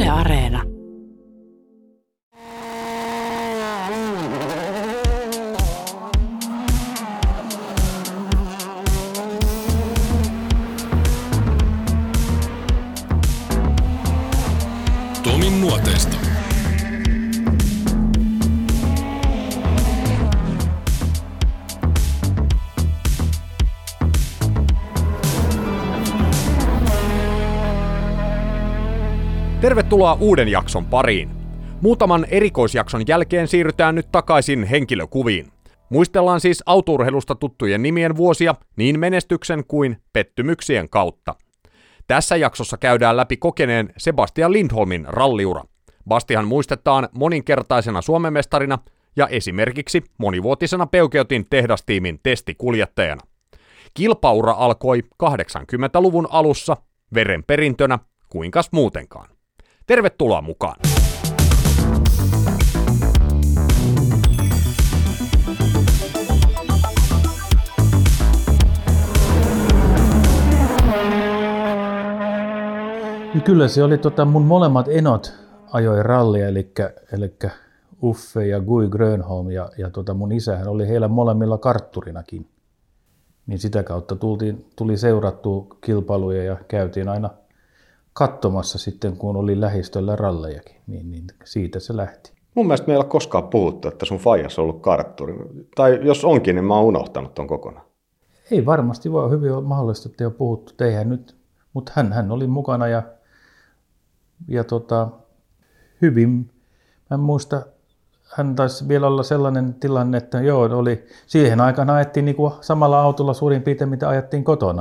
Yle Areena. Tomin nuoteista. Tervetuloa uuden jakson pariin. Muutaman erikoisjakson jälkeen siirrytään nyt takaisin henkilökuviin. Muistellaan siis autourheilusta tuttujen nimien vuosia niin menestyksen kuin pettymyksien kautta. Tässä jaksossa käydään läpi kokeneen Sebastian Lindholmin ralliura. Bastihan muistetaan moninkertaisena Suomen mestarina ja esimerkiksi monivuotisena Peugeotin tehdastiimin testikuljettajana. Kilpaura alkoi 80-luvun alussa verenperintönä, kuinkas muutenkaan. Tervetuloa mukaan! Kyllä se oli mun molemmat enot ajoi rallia, eli Uffe ja Guy Grönholm ja mun isähän oli heillä molemmilla kartturinakin. Niin sitä kautta tuli seurattua kilpailuja ja käytiin aina katsomassa sitten, kun oli lähistöllä rallejakin, niin siitä se lähti. Mun mielestä me ei ole koskaan puhuttu, että sun faijas on ollut kartturi. Tai jos onkin, niin mä oon unohtanut ton kokonaan. Ei varmasti voi hyvin olla mahdollista, että ei ole puhuttu. Eihän nyt, mutta hän oli mukana ja hyvin. Mä en muista, hän taisi vielä olla sellainen tilanne, että siihen aikaan ajettiin niinku samalla autolla suurin piirtein, mitä ajettiin kotona.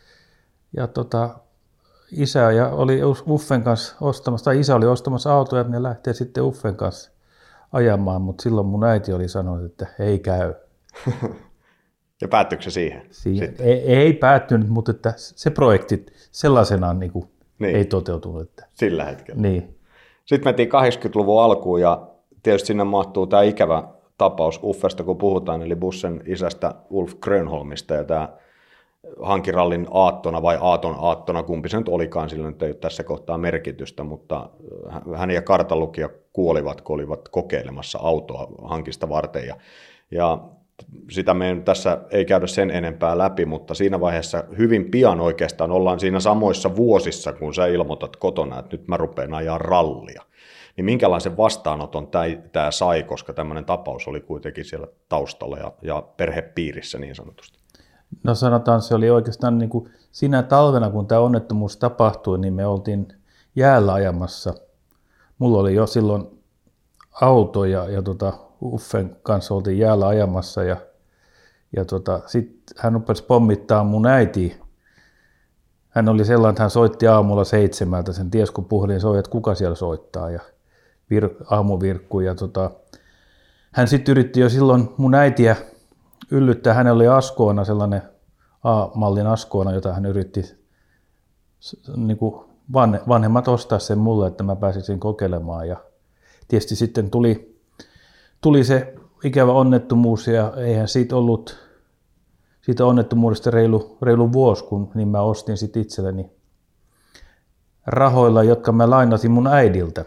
Isä oli Uffen kanssa ostamassa, tai isä oli ostamassa autoja, että ne lähtee sitten Uffen kanssa ajamaan, mutta silloin mun äiti oli sanonut, että ei käy. Ja päättyykö se siihen? Ei päättynyt, mutta että se projekti sellaisenaan niin. Ei toteutunut. Että. Sillä hetkellä. Niin. Sitten mentiin 80-luvun alkuun ja tietysti sinne mahtuu tämä ikävä tapaus Uffesta, kun puhutaan, eli Bussen isästä Ulf Grönholmista ja tämä hankirallin aattona vai aattona, kumpi se nyt olikaan, sillä nyt ei ole tässä kohtaa merkitystä, mutta hän ja kartanlukija kuolivat, kun olivat kokeilemassa autoa hankista varten. Ja sitä me tässä ei käydä sen enempää läpi, mutta siinä vaiheessa hyvin pian oikeastaan ollaan siinä samoissa vuosissa, kun sä ilmoitat kotona, että nyt mä rupean ajaa rallia. Niin minkälaisen vastaanoton tämä sai, koska tämmöinen tapaus oli kuitenkin siellä taustalla ja perhepiirissä niin sanotusti? No sanotaan, se oli oikeastaan niin kuin siinä talvena, kun tämä onnettomuus tapahtui, niin me oltiin jäällä ajamassa. Mulla oli jo silloin auto ja Uffen kanssa oltiin jäällä ajamassa ja sitten hän rupesi pommittaa mun äitiä. Hän oli sellainen, että hän soitti aamulla 7, sen ties kun puhelin soi, että kuka siellä soittaa ja aamuvirkku. Ja hän sitten yritti jo silloin mun äitiä yllyttää. Hänellä oli Askoona sellainen A-mallin Askoona, jota hän yritti niin kuin vanhemmat ostaa sen mulle, että mä pääsisin kokeilemaan. Ja tietysti sitten tuli se ikävä onnettomuus ja eihän siitä onnettomuudesta reilu vuosi, kun niin mä ostin sitten itselleni rahoilla, jotka mä lainasin mun äidiltä.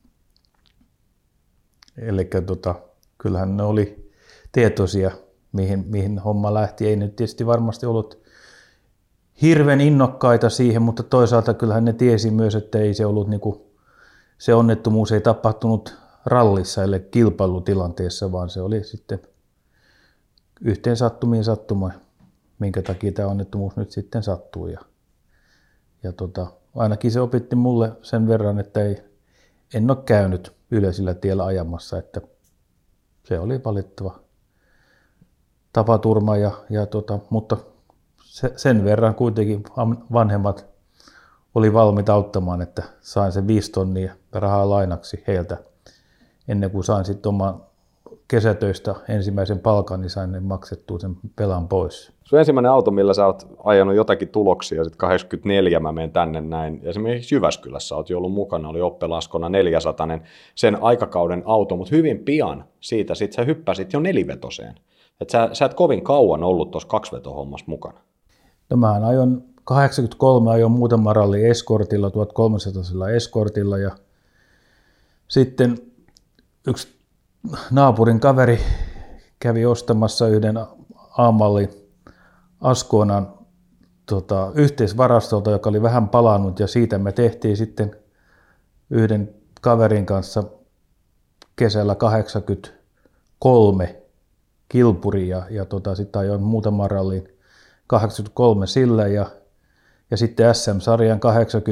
Eli kyllähän ne oli tietoisia, mihin homma lähti. Ei nyt tietysti varmasti ollut hirveän innokkaita siihen, mutta toisaalta kyllähän ne tiesi myös, että ei se ollut se onnettomuus ei tapahtunut rallissa eli kilpailutilanteessa, vaan se oli sitten yhteen sattuma, minkä takia tämä onnettomuus nyt sitten sattuu. Ja ainakin se opetti mulle sen verran, että en ole käynyt yleisellä tiellä ajamassa, että se oli valittava tapaturma, mutta sen verran kuitenkin vanhemmat oli valmiita auttamaan, että sain sen 5 tonnia rahaa lainaksi heiltä. Ennen kuin sain sitten oman kesätöistä ensimmäisen palkan, niin sain ne maksettua sen pelan pois. Sun ensimmäinen auto, millä sä oot ajanut jotakin tuloksia, sitten 84 mä menen tänne näin. Esimerkiksi Jyväskylässä oot jo ollut mukana, oli Opel Ascona 400, sen aikakauden auto, mutta hyvin pian siitä sit sä hyppäsit jo 4-vetoseen. Et sä et kovin kauan ollut tuossa 2-vetohommassa mukana. No mä ajoin 83 ajoin muutama ralli Escortilla, 1300 Escortilla ja Sitten yksi naapurin kaveri kävi ostamassa yhden A-malli Asconan yhteisvarastolta, joka oli vähän palannut, ja siitä me tehtiin sitten yhden kaverin kanssa kesällä 83 kilpuri ja sitten ajoin muutaman rallin 83 sillä ja sitten SM-sarjan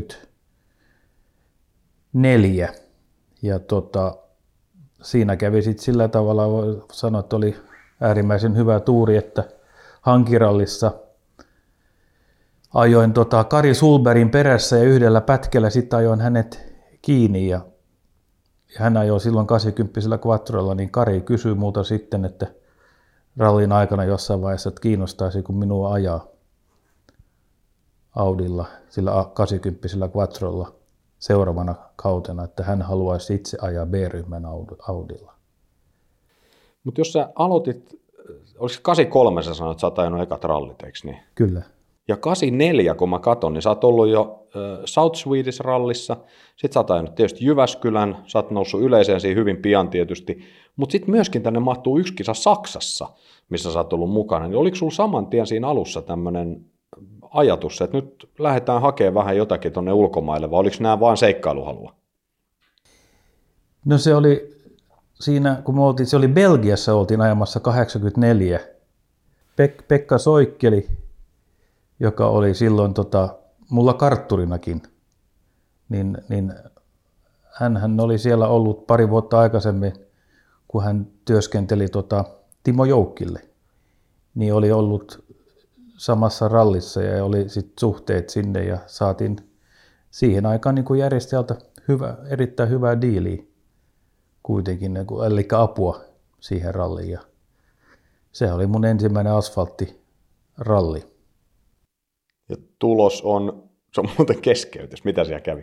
84 ja siinä kävi sitten sillä tavalla, voi sanoa, että oli äärimmäisen hyvä tuuri, että hankirallissa ajoin Kari Sulbergin perässä ja yhdellä pätkällä sitten ajoin hänet kiinni ja hän ajoi silloin 80 quattrolla, niin Kari kysyi multa sitten, että rallin aikana jossain vaiheessa, että kiinnostaisi kun minua ajaa Audilla, sillä 80 quattrolla seuraavana kautena, että hän haluaisi itse ajaa B-ryhmän Audilla. Mutta jos sä aloitit, oliko 83 sä sanoit, että sä oot ajanut ekat rallit, eikö niin? Kyllä. Ja 84, kun mä katon, niin sä oot ollut jo South Swedish rallissa, sit sä oot ajanut tietysti Jyväskylän, sä oot noussut yleiseen siihen hyvin pian tietysti, mutta sitten myöskin tänne mahtuu yksi kisa Saksassa, missä sä oot ollut mukana, niin oliko sulla saman tien siinä alussa tämmöinen ajatus, että nyt lähdetään hakemaan vähän jotakin tuonne ulkomaille, vai oliko nämä vaan seikkailuhalua? No se oli siinä, kun se oli Belgiassa, oltiin ajamassa 84. Pekka Soikkeli, joka oli silloin mulla kartturinakin, niin hän oli siellä ollut pari vuotta aikaisemmin, kun hän työskenteli Timo Joukkille, niin oli ollut samassa rallissa ja oli sit suhteet sinne ja saatiin siihen aikaan niin kuin järjestäjältä erittäin hyvää diiliä kuitenkin, eli apua siihen ralliin. Ja se oli mun ensimmäinen asfalttiralli. Ja tulos se on muuten keskeytys. Mitä siellä kävi?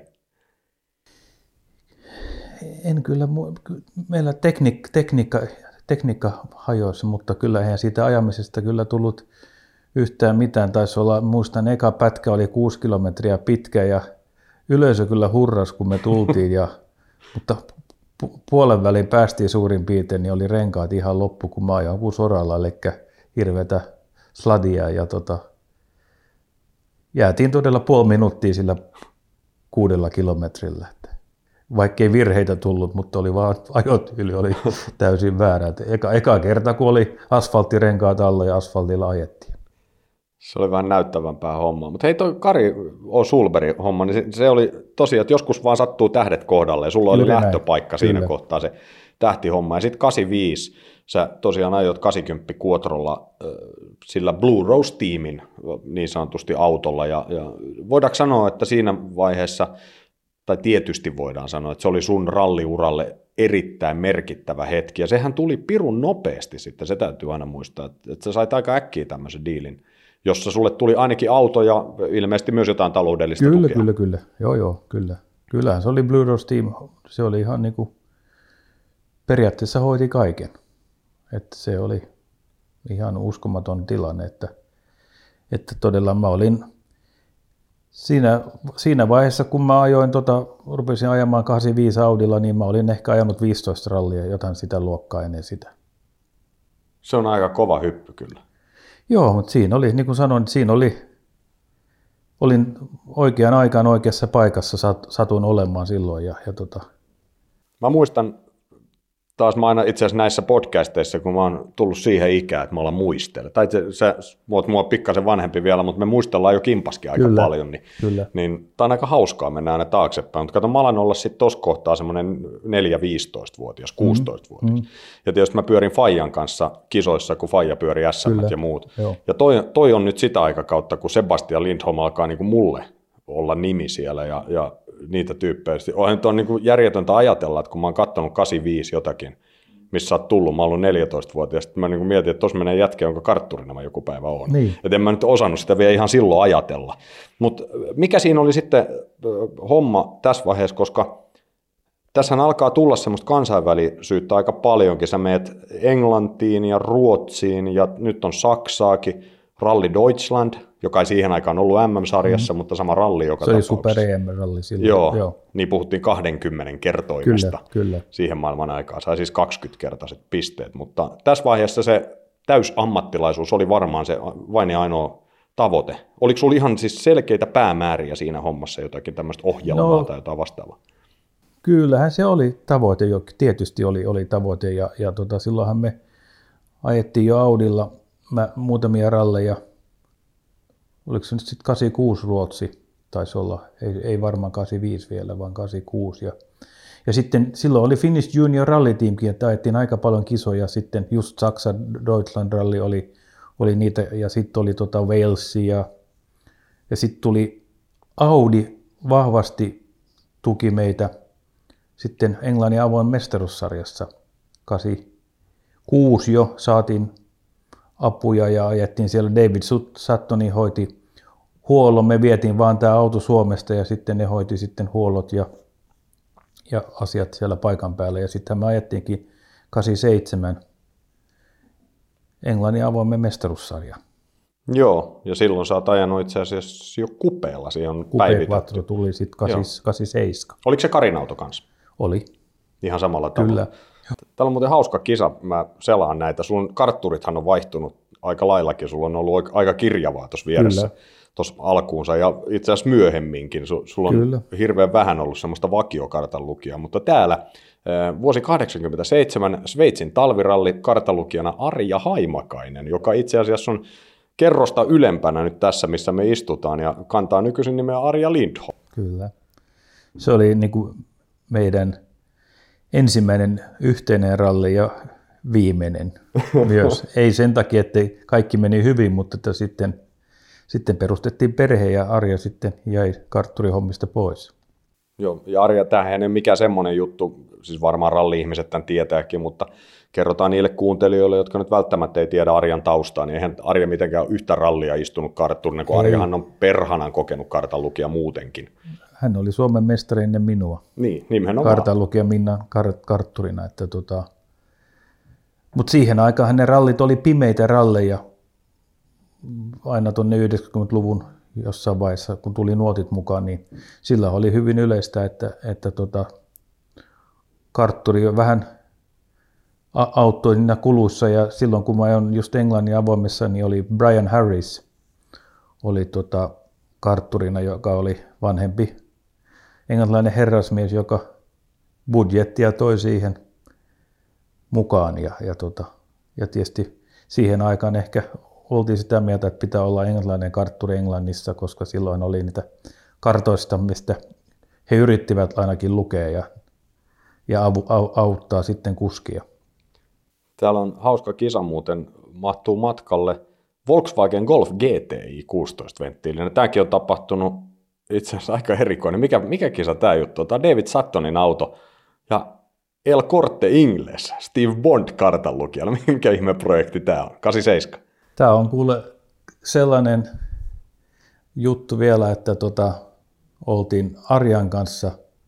En kyllä, meillä tekniikka hajoisi, mutta kyllä eihän siitä ajamisesta kyllä tullut yhtään mitään. Taisi olla, muistan, eka pätkä oli 6 kilometriä pitkä ja yleisö kyllä hurrasi, kun me tultiin. Mutta puolen väliin päästiin suurin piirtein, niin oli renkaat ihan loppu, kun mä ajoin soralla, eli hirveätä sladia ja jäätiin todella puoli minuuttia sillä 6 kilometrillä. Vaikkei virheitä tullut, mutta oli vaan ajotyyli oli täysin väärä. Eka kerta, kun oli asfalttirenkaat alla ja asfaltilla ajettiin. Se oli vähän näyttävämpää hommaa. Mutta hei, toi Kari Sulbergin homma, niin se oli tosiaan, että joskus vaan sattuu tähdet kohdalle ja sulla oli lähtöpaikka siinä kohtaa se tähtihomma. Ja sitten 85 sä tosiaan ajoit 80 Quattrolla sillä Blue Rose-tiimin niin sanotusti autolla. Ja voidaanko sanoa, että siinä vaiheessa, tai tietysti voidaan sanoa, että se oli sun ralliuralle erittäin merkittävä hetki. Ja sehän tuli pirun nopeasti sitten, se täytyy aina muistaa, että sä sait aika äkkiä tämmöisen diilin, jossa sulle tuli ainakin auto ja ilmeisesti myös jotain taloudellista tukea. Kyllä. Joo, kyllä. Kyllähän se oli Blue Rose Team, se oli ihan niin kuin, periaatteessa hoiti kaiken. Että se oli ihan uskomaton tilanne, että todella mä olin siinä vaiheessa, kun mä ajoin, rupesin ajamaan 85 Audilla, niin mä olin ehkä ajanut 15 rallia, jotain sitä luokkaa ennen sitä. Se on aika kova hyppy kyllä. Joo, mutta siinä oli, niin kuin sanoin, siinä olin oikeaan aikaan oikeassa paikassa, satuin olemaan silloin. Mä muistan, taas mä aina itse asiassa näissä podcasteissa, kun mä oon tullut siihen ikään, että mä ollaan muistella. Tai sä oot mua pikkasen vanhempi vielä, mutta me muistellaan jo kimpaskin aika paljon. Niin tää on aika hauskaa mennä aina taaksepäin. Mutta kato, mä alan olla sitten tossa kohtaa semmoinen 4-15-vuotias, 16-vuotias. Ja tietysti mä pyörin Fajan kanssa kisoissa, kun Faija pyöri SM ja muut. Joo. Ja toi on nyt sitä aikakautta, kun Sebastian Lindholm alkaa niinku mulle olla nimi siellä ja niitä tyyppejä. Onhan nyt on niin kuin järjetöntä ajatella, että kun mä oon katsonut 85 jotakin, missä sä oot tullut, mä oon ollut 14-vuotias, mä niin kuin mietin, että tuossa menee jätkä, jonka kartturina mä joku päivä oon. Niin. Et en mä nyt osannut sitä vielä ihan silloin ajatella. Mutta mikä siinä oli sitten homma tässä vaiheessa, koska tässähän alkaa tulla semmoista kansainvälisyyttä aika paljonkin. Sä meet Englantiin ja Ruotsiin ja nyt on Saksaakin, Rally Deutschland, joka ei siihen aikaan ollut MM-sarjassa, mutta sama ralli joka tapauksessa. Se tapauksessa. oli Super EM-ralli silloin. Joo, niin puhuttiin 20 kertoimesta kyllä. siihen maailman aikaan. Sai siis 20-kertaiset pisteet, mutta tässä vaiheessa se täysammattilaisuus oli varmaan se vain ja ainoa tavoite. Oliko sinulla ihan siis selkeitä päämääriä siinä hommassa, jotakin tämmöistä ohjelmaa tai jotain vastaavaa? Kyllähän se oli tavoite, tietysti oli tavoite, ja silloinhan me ajettiin jo Audilla muutamia ralleja. Oliko se nyt sitten 86 Ruotsi, taisi olla, ei varmaan 85 vielä, vaan 86. Ja sitten silloin oli Finnish Junior Rally Teamkin, että ajettiin aika paljon kisoja, sitten just Saksa Deutschland Rally oli niitä, ja sitten oli Walesia, ja sitten tuli Audi vahvasti tuki meitä sitten Englannin avoin mestaruussarjassa. 86 jo saatiin apuja ja ajettiin siellä. David Suttoni hoiti huollon. Me vietiin vaan tämä auto Suomesta ja sitten ne hoiti sitten huollot ja asiat siellä paikan päällä. Ja sitten me ajettiinkin 87 Englannin avoimen mestaruussarja. Joo, ja silloin sä oot ajanut itse asiassa jo kupeella, siihen on päivitetty. Coupe tuli sitten 87. Oliko se Karin auto kanssa? Oli. Ihan samalla tavalla. Kyllä. Täällä on muuten hauska kisa, mä selaan näitä. Sun kartturithan on vaihtunut aika laillakin, sulla on ollut aika kirjavaa tuossa vieressä tuossa alkuunsa ja itse asiassa myöhemminkin. Sulla on hirveän vähän ollut semmoista vakiokartanlukijaa, mutta täällä vuosi 1987 Sveitsin talviralli kartanlukijana Arja Haimakainen, joka itse asiassa on kerrosta ylempänä nyt tässä, missä me istutaan ja kantaa nykyisin nimeä Arja Lindholm. Kyllä. Se oli niin kuin meidän ensimmäinen yhteinen ralli ja viimeinen myös. Ei sen takia, että kaikki meni hyvin, mutta että sitten perustettiin perhe ja Arja sitten jäi kartturihommista pois. Joo, ja Arja, tämähän ei ole mikään semmoinen juttu, siis varmaan ralli-ihmiset tämän tietääkin, mutta kerrotaan niille kuuntelijoille, jotka nyt välttämättä ei tiedä Arjan taustaa, niin eihän Arja mitenkään yhtä rallia istunut kartturina, kun Arjahan on perhanan kokenut kartanlukija muutenkin. Hän oli Suomen mestari ennen minua. Niin, nimenomaan. Kartanlukija Minna kartturina. Mutta siihen aikaan ne rallit oli pimeitä ralleja aina tuonne 90-luvun jossain vaiheessa, kun tuli nuotit mukaan, niin sillä oli hyvin yleistä, että kartturi vähän auttoi niinä kuluissa, ja silloin kun mä olin just Englannin avoimessa, niin oli Brian Harris, oli kartturina, joka oli vanhempi englantilainen herrasmies, joka budjettia toi siihen mukaan, ja tietysti siihen aikaan ehkä oltiin sitä mieltä, että pitää olla englantilainen kartturi Englannissa, koska silloin oli niitä kartoista, mistä he yrittivät ainakin lukea ja auttaa sitten kuskia. Täällä on hauska kisa muuten, mahtuu matkalle Volkswagen Golf GTI 16-venttiilinen. Tämäkin on tapahtunut itse asiassa aika erikoinen. Mikä kisa tämä juttu? Tämä on David Suttonin auto ja El Corte Inglés, Steve Bond kartanlukijalla. Mikä ihme projekti tämä on? 87. Tämä on kuule sellainen juttu vielä, että oltiin Arjan kanssa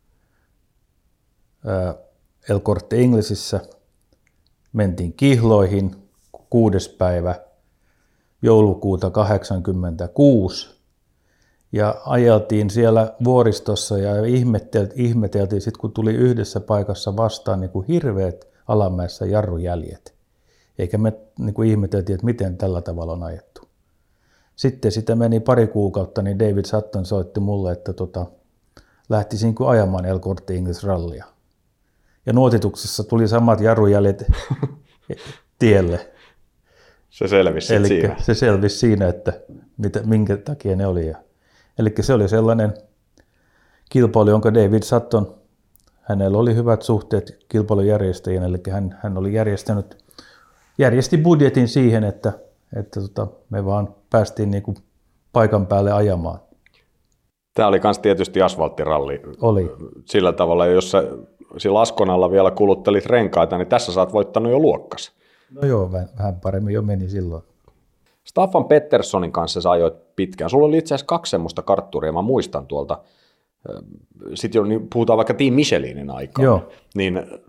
El Corte Inglesissä, mentiin kihloihin 6. päivä joulukuuta 1986 ja ajeltiin siellä vuoristossa ja ihmeteltiin sitten, kun tuli yhdessä paikassa vastaan niin kuin hirveät alamäessä jarrujäljet. Eikä me niin kuin ihmeteltiin, että miten tällä tavalla on ajettu. Sitten sitä meni pari kuukautta, niin David Sutton soitti mulle, että lähtisin ajamaan El Corte Inglés rallia. Ja nuotituksessa tuli samat jarrujäljet tielle. Se selvisi siinä. Se selvisi siinä, että minkä takia ne oli. Eli se oli sellainen kilpailu, jonka David Sutton, hänellä oli hyvät suhteet kilpailujärjestäjien, eli hän oli järjesti budjetin siihen, että me vaan päästiin niinku paikan päälle ajamaan. Tämä oli myös tietysti asfalttiralli. Oli. Sillä tavalla, jos sä sillä Askonalla vielä kuluttelit renkaita, niin tässä sä oot voittanut jo luokkas. No joo, vähän paremmin jo meni silloin. Staffan Petterssonin kanssa sä ajoit pitkään. Sulla oli itse asiassa 2 semmoista kartturia, mä muistan tuolta. Sitten niin puhutaan vaikka Team Michelinin aikaa. Joo. Niin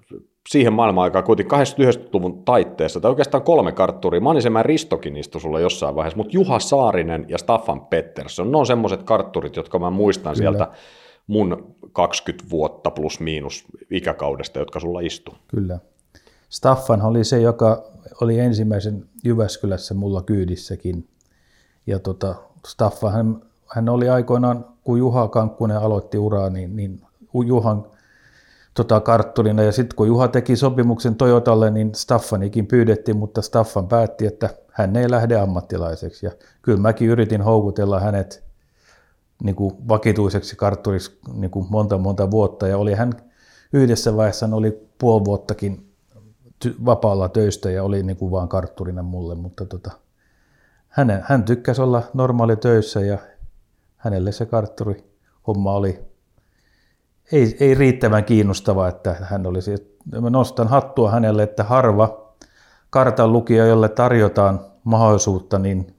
siihen maailman-aikaan kuitenkin 80-luvun taitteessa, tai oikeastaan 3 kartturia. Manisemään Ristokin istui sulla jossain vaiheessa, mutta Juha Saarinen ja Staffan Pettersson, ne on semmoiset kartturit, jotka mä muistan Kyllä. sieltä mun 20 vuotta plus miinus ikäkaudesta, jotka sulla istuu. Kyllä. Staffan oli se, joka oli ensimmäisen Jyväskylässä mulla kyydissäkin. Ja Staffan, hän oli aikoinaan, kun Juha Kankkunen aloitti uraa, niin Juhan kartturina. Ja sitten kun Juha teki sopimuksen Toyotalle, niin Staffanikin pyydettiin, mutta Staffan päätti, että hän ei lähde ammattilaiseksi. Ja kyllä mäkin yritin houkutella hänet niin kuin vakituiseksi kartturiksi niin kuin monta vuotta. Ja oli hän yhdessä vaiheessa oli puoli vuottakin vapaalla töistä ja oli niin kuin vaan kartturina mulle, mutta hän tykkäsi olla normaali töissä ja hänelle se kartturihomma oli ei riittävän kiinnostava, että hän olisi. Mä nostan hattua hänelle, että harva kartan lukija, jolle tarjotaan mahdollisuutta, niin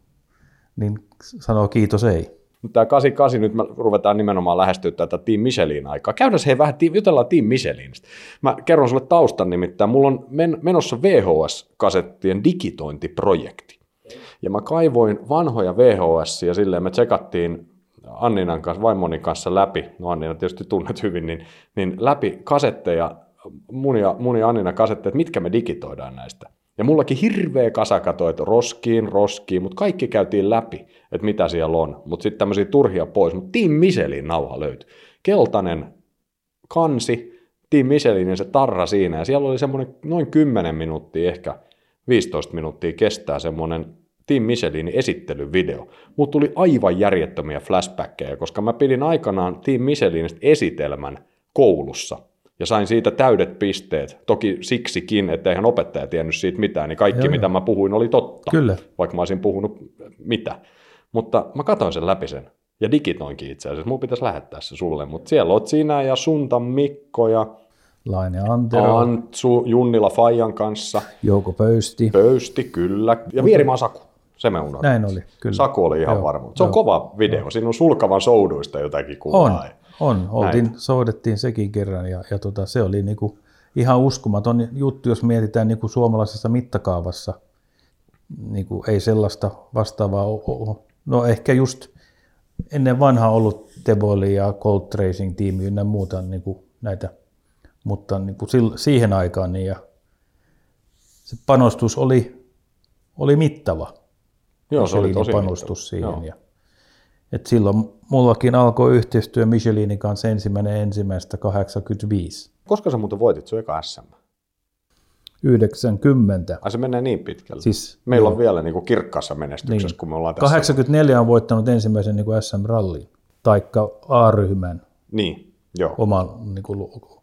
sanoo kiitos ei. Tämä 88, nyt me ruvetaan nimenomaan lähestyä tätä Team Michelin aikaa. Käydään vähän, jutellaan Team Michelinistä. Mä kerron sulle taustan nimittäin. Mulla on menossa VHS-kasettien digitointiprojekti. Ja mä kaivoin vanhoja VHS ja silleen me tsekattiin Anninan kanssa, vaimoni kanssa läpi, no Annina tietysti tunnet hyvin, niin läpi kasetteja, mun ja Anninan kasetteja, että mitkä me digitoidaan näistä. Ja mullakin hirveä kasa katoi, että roskiin, mutta kaikki käytiin läpi, että mitä siellä on. Mutta sitten tämmöisiä turhia pois. Mutta Team Michelin nauha löytyi. Keltainen kansi, Team Michelin ja se tarra siinä. Ja siellä oli semmoinen noin 10 minuuttia, ehkä 15 minuuttia kestää semmoinen Team Michelin esittelyvideo. Mut tuli aivan järjettömiä flashbackkejä, koska mä pidin aikanaan Team Michelinistä esitelmän koulussa. Ja sain siitä täydet pisteet. Toki siksikin, että eihän opettaja tiennyt siitä mitään, niin kaikki mitä mä puhuin oli totta. Kyllä. Vaikka mä olisin puhunut mitä. Mutta mä katsoin sen läpi sen. Ja digitoinkin itse asiassa. Mun pitäisi lähettää se sulle. Mutta siellä oot sinä ja Sunta Mikko ja Laine Antero. Antsu Junnila Fajan kanssa. Jouko Pöysti. Pöysti, kyllä. Ja Vierimaa Saku. Se me unohdin. Näin oli, kyllä. Saku oli ihan varma. Se on kova video. Siinä on sulkavan souduista jotakin kuvaa. Soudettiin sekin kerran ja se oli niinku ihan uskomaton juttu, jos mietitään niinku suomalaisessa mittakaavassa. Niinku ei sellaista vastaavaa ole. No ehkä just ennen vanhaa ollut Teboli ja Colt Racing tiimi ynnä muuta niinku näitä, mutta niinku siihen aikaan niin ja se panostus oli mittava. Joo, se oli tosi panostus mittava. Siihen. Ja, et silloin mullakin alkoi yhteistyö Michelinin kanssa 1.1.85. Koska sä muuten voitit sun eka SM? 90. Ai se menee niin pitkälle. Siis, meillä on vielä niin kirkkaassa menestyksessä, niin. Kun me ollaan tässä. 84 on voittanut ensimmäisen niin SM-rallin, taikka A-ryhmän. Niin, joo. Oman, niin kuin,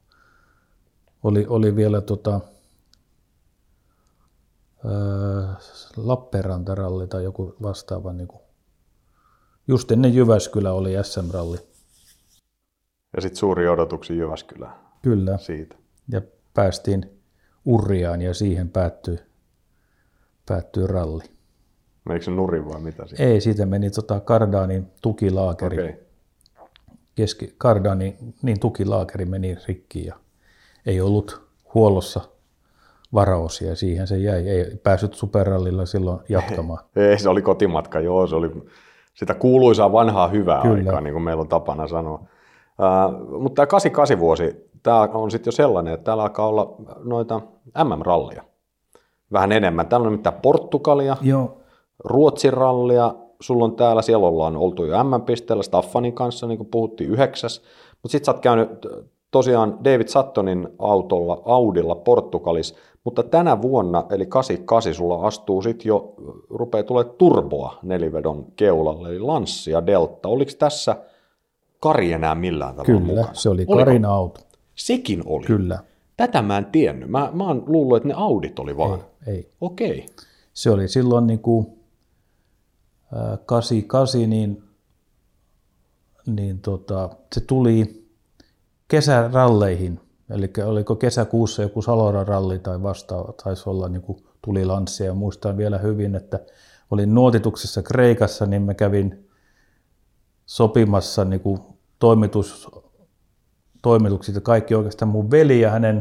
oli vielä Lappeenranta-ralli tai joku vastaava. Niin kuin, just ennen Jyväskylä oli SM-ralli. Ja sitten suuri odotuksia Jyväskylään. Kyllä. Siitä. Ja päästiin Urriaan ja siihen päättyi ralli. Menikö se nurin vai mitä siitä? Ei, siitä meni Kardanin tukilaakeri. Okay. Kardanin tukilaakeri meni rikki ja ei ollut huollossa varaosia ja siihen se jäi. Ei päässyt superrallilla silloin jatkamaan. Ei, se oli kotimatka, joo. Se oli sitä kuuluisaa vanhaa hyvää aikaa, niin kuin meillä on tapana sanoa. Mutta tämä 88 vuosi, tämä on sitten jo sellainen, että täällä alkaa olla noita MM-rallia vähän enemmän. Täällä on nimittäin Portugalia, joo. Ruotsin rallia, sulla on täällä, siellä ollaan oltu jo MM-pisteellä Staffanin kanssa, niin kuin puhuttiin 9. Mutta sitten sä oot käynyt tosiaan David Suttonin autolla, Audilla Portugalissa, mutta tänä vuonna, eli 88, sulla astuu sitten jo, rupeaa tulemaan turboa nelivedon keulalle, eli Lanssi ja Delta. Oliko tässä Kari enää millään tavalla mukana? Kyllä, se oli Karin auto. Sekin oli? Kyllä. Tätä mä en tiennyt. Mä oon luullut, että ne Audit oli vaan. Ei. Okei. Se oli silloin niin kuin 88, niin se tuli kesäralleihin. Eli oliko kesäkuussa joku Saloran ralli tai vastaava, taisi olla niin kuin tuli Lanssia. Muistan vielä hyvin, että olin nuotituksessa Kreikassa, niin mä kävin sopimassa niin kuin toimitukset kaikki oikeastaan mun veli ja hänen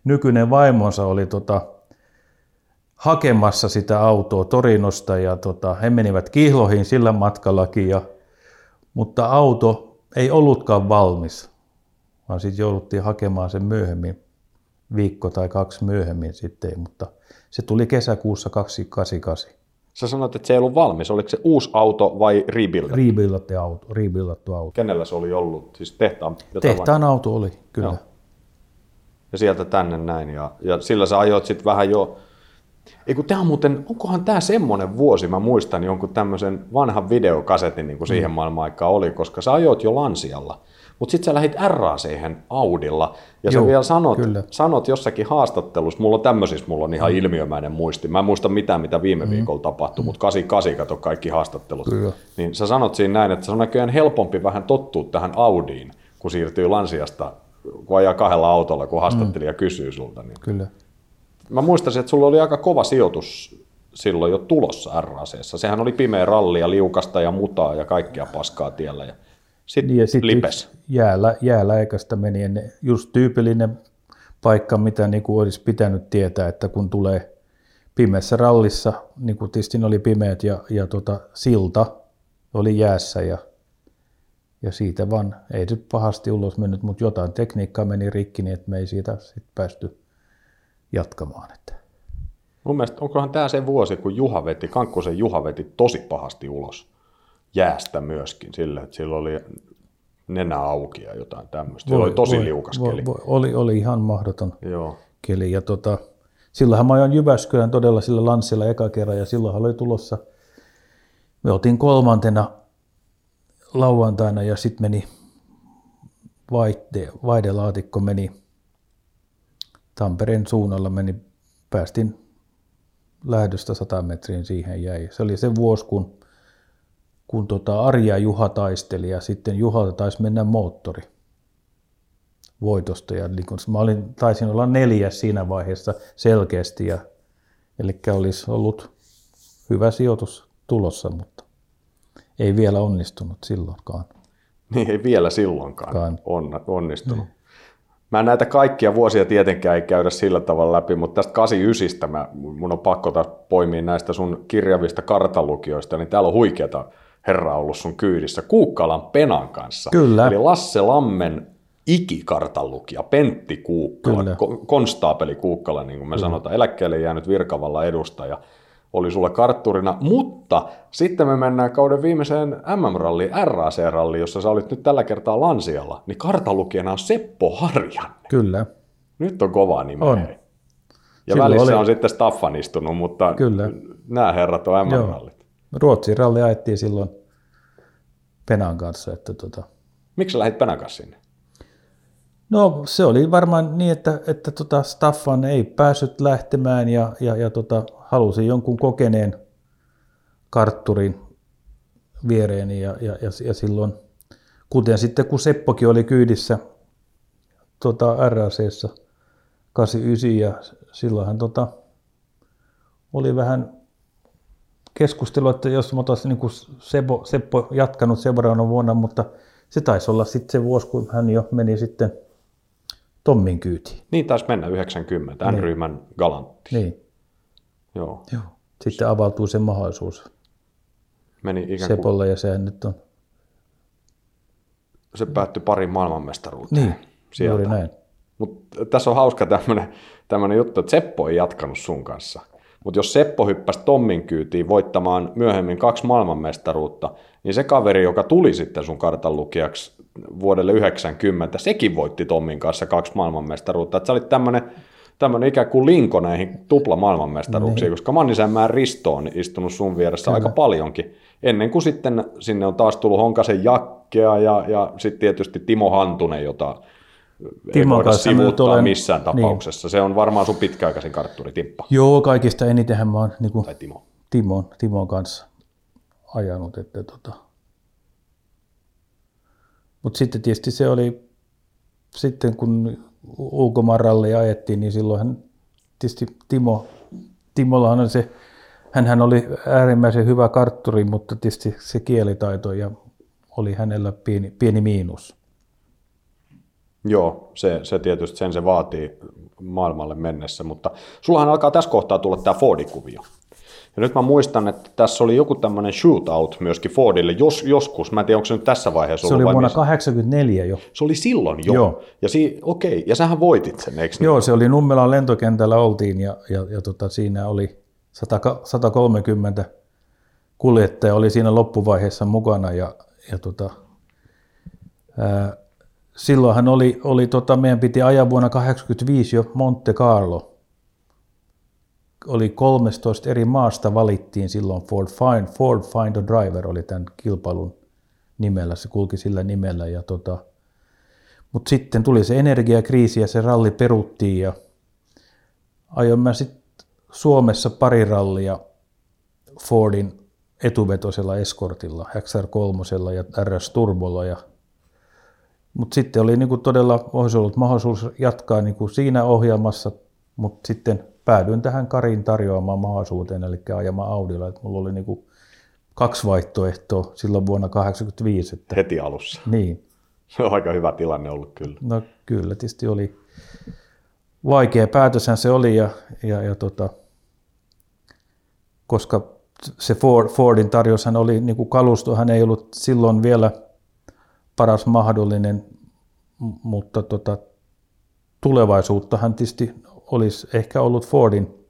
nykyinen vaimonsa oli hakemassa sitä autoa Torinosta ja he menivät Kihloihin sillä matkallakin, mutta auto ei ollutkaan valmis, vaan sitten jouduttiin hakemaan sen myöhemmin, viikko tai 2 myöhemmin sitten, mutta se tuli kesäkuussa 2088. Sä sanoit, että se ei ollut valmis. Oliko se uusi auto vai Rebuildattu auto. Kenellä se oli ollut? Siis tehtaan auto oli, kyllä. Joo. Ja sieltä tänne näin. Ja sillä sä ajoit sitten vähän jo... onkohan tämä semmoinen vuosi, mä muistan jonkun tämmöisen vanhan videokasetin, niin kuin siihen maailman aikaan oli, koska sä ajoit jo Lancialla. Mutta sitten sä lähdit RAC:hen Audilla, ja sä vielä sanot jossakin haastattelussa, mulla on ihan ilmiömäinen muisti, mä en muista mitään, mitä viime viikolla tapahtui, mutta 88 kato kaikki haastattelut, niin sä sanot siinä näin, että se on näköjään helpompi vähän tottua tähän Audiin, kun siirtyy Lanciasta, kun ajaa 2 autolla, kun haastattelija kysyy sulta. Niin. Kyllä. Mä muistaisin, että sulla oli aika kova sijoitus silloin jo tulossa RAC:ssa. Sehän oli pimeä ralli ja liukasta ja mutaa ja kaikkea paskaa tiellä. Sitten lipes. Jääläikästä meni ennen. Just tyypillinen paikka, mitä niin kuin olisi pitänyt tietää, että kun tulee pimeässä rallissa, niin kuin tietysti oli pimeät ja silta oli jäässä ja siitä vaan ei nyt pahasti ulos mennyt, mutta jotain tekniikkaa meni rikki, niin että me ei siitä sit päästy jatkamaan. Mun mielestä onkohan tämä se vuosi, kun Kankkosen Juha veti tosi pahasti ulos jäästä myöskin sillä, että sillä oli nenä auki ja jotain tämmöistä. Se oli tosi liukas keli. Oli ihan mahdoton keli. Ja silloinhan mä ajoin Jyväskylän todella sillä Lancilla eka kerran ja silloinhan oli tulossa, me oltiin 3. lauantaina ja sitten meni vaihdelaatikko meni Tampereen suunnalla, päästin lähdöstä 100 metriin siihen jäi. Se oli se vuosi, kun Ari ja Juha taisteli ja sitten Juhalta taisi mennä moottori voitosta. Ja niin mä taisin olla 4. siinä vaiheessa selkeästi, eli olisi ollut hyvä sijoitus tulossa, mutta ei vielä onnistunut silloinkaan. Niin, ei vielä silloinkaan onnistunut. Mä näitä kaikkia vuosia tietenkään ei käydä sillä tavalla läpi, mutta tästä 89 mun on pakko taas poimia näistä sun kirjavista kartanlukijoista, niin täällä on huikeata herraa ollut sun kyydissä Kuukkalan Penan kanssa. Kyllä. Eli Lasse Lammen ikikartanlukija, Pentti Kuukkala, konstaapeli Kuukkala, niin kuin me sanotaan, eläkkeelle jäänyt virkavallan edustaja, oli sulla kartturina, mutta sitten me mennään kauden viimeiseen MM-ralliin, RAC-ralliin, jossa sä olit nyt tällä kertaa Lancialla, niin kartanlukijana on Seppo Harjanne. Kyllä. Nyt on kova nimi. On. Ja silloin välissä on sitten Staffan istunut, mutta kyllä. Nämä herrat on MM-rallit. Ruotsin ralli ajettiin silloin Penan kanssa. Miksi sä lähdit Penan kanssa sinne? No se oli varmaan niin, että Staffan ei päässyt lähtemään ja halusi jonkun kokeneen kartturin viereeni ja silloin, kuten sitten kun Seppokin oli kyydissä RAC:ssa 89 ja silloinhan oli vähän keskustelua, että jos mä olisin niin kuin Seppo jatkanut seuraavana vuonna, mutta se taisi olla sitten se vuosi, kun hän jo meni sitten Tommin kyytiin. Niin taisi mennä 90, N-ryhmän galantti. Niin. Joo. Sitten avautuu se mahdollisuus meni ikään kuin Sepolle ja sehän nyt on. Se päättyi parin maailmanmestaruuteen. Niin, sieltä. juuri näin. Mutta tässä on hauska tämmöinen juttu, että Seppo ei jatkanut sun kanssa. Mutta jos Seppo hyppäsi Tommin kyytiin voittamaan myöhemmin 2 maailmanmestaruutta, niin se kaveri, joka tuli sitten sun kartanlukijaksi vuodelle 90, sekin voitti Tommin kanssa 2 maailmanmestaruutta. Että sä olit tämmöinen ikään kuin linko näihin tupla maailmanmestaruuksiin, koska Mannisäänmäen Risto on istunut sun vieressä aika paljonkin. Ennen kuin sitten sinne on taas tullut Honkasen Jakkea ja sitten tietysti Timo Hantunen, jota ei voida sivuuttaa missään tapauksessa. Niin. Se on varmaan sun pitkäaikaisin kartturi, Timppa. Joo, kaikista enitenhän mä oon tai Timo. Timon kanssa ajanut. Mutta sitten tietysti se oli, sitten kun ulkomaanrallia ajettiin, niin silloinhan tietysti Timollahan on se, hänhän oli äärimmäisen hyvä kartturi, mutta tietysti se kielitaito ja oli hänellä pieni miinus. Joo, se tietysti sen se vaatii maailmalle mennessä, mutta sullahan alkaa tässä kohtaa tulla tämä Fordi-kuvio. Ja nyt mä muistan, että tässä oli joku tämmöinen shootout myöskin Fordille joskus, mä en tiedä, onko se nyt tässä vaiheessa ollut. Se oli vuonna 1984 jo. Se oli silloin jo. Joo. Ja okei, ja sähän voitit sen, eikö? Joo, se oli Nummelan lentokentällä oltiin ja siinä oli 130 kuljettaja oli siinä loppuvaiheessa mukana silloinhan meidän piti ajaa vuonna 1985 jo Monte Carlo. Oli 13 eri maasta valittiin silloin Ford Find a Driver oli tämän kilpailun nimellä, se kulki sillä nimellä. Mutta sitten tuli se energiakriisi ja se ralli peruttiin ja ajoin mä sitten Suomessa pari rallia Fordin etuvetoisella Escortilla, XR3 ja RS Turbolla. Mutta sitten oli niinku todella, olisi ollut mahdollisuus jatkaa niinku siinä ohjelmassa, mutta sitten päädyin tähän Karin tarjoamaan mahdollisuuteen, eli ajamaan Audilla. Et mulla oli niinku 2 vaihtoehtoa silloin vuonna 1985. Heti alussa. Niin. Se on aika hyvä tilanne ollut kyllä. No kyllä, tietysti oli vaikea päätöshän se oli, koska se Fordin tarjoushan oli, niin kuin kalustohan ei ollut silloin vielä paras mahdollinen, mutta tulevaisuuttahan tietysti olisi ehkä ollut Fordin,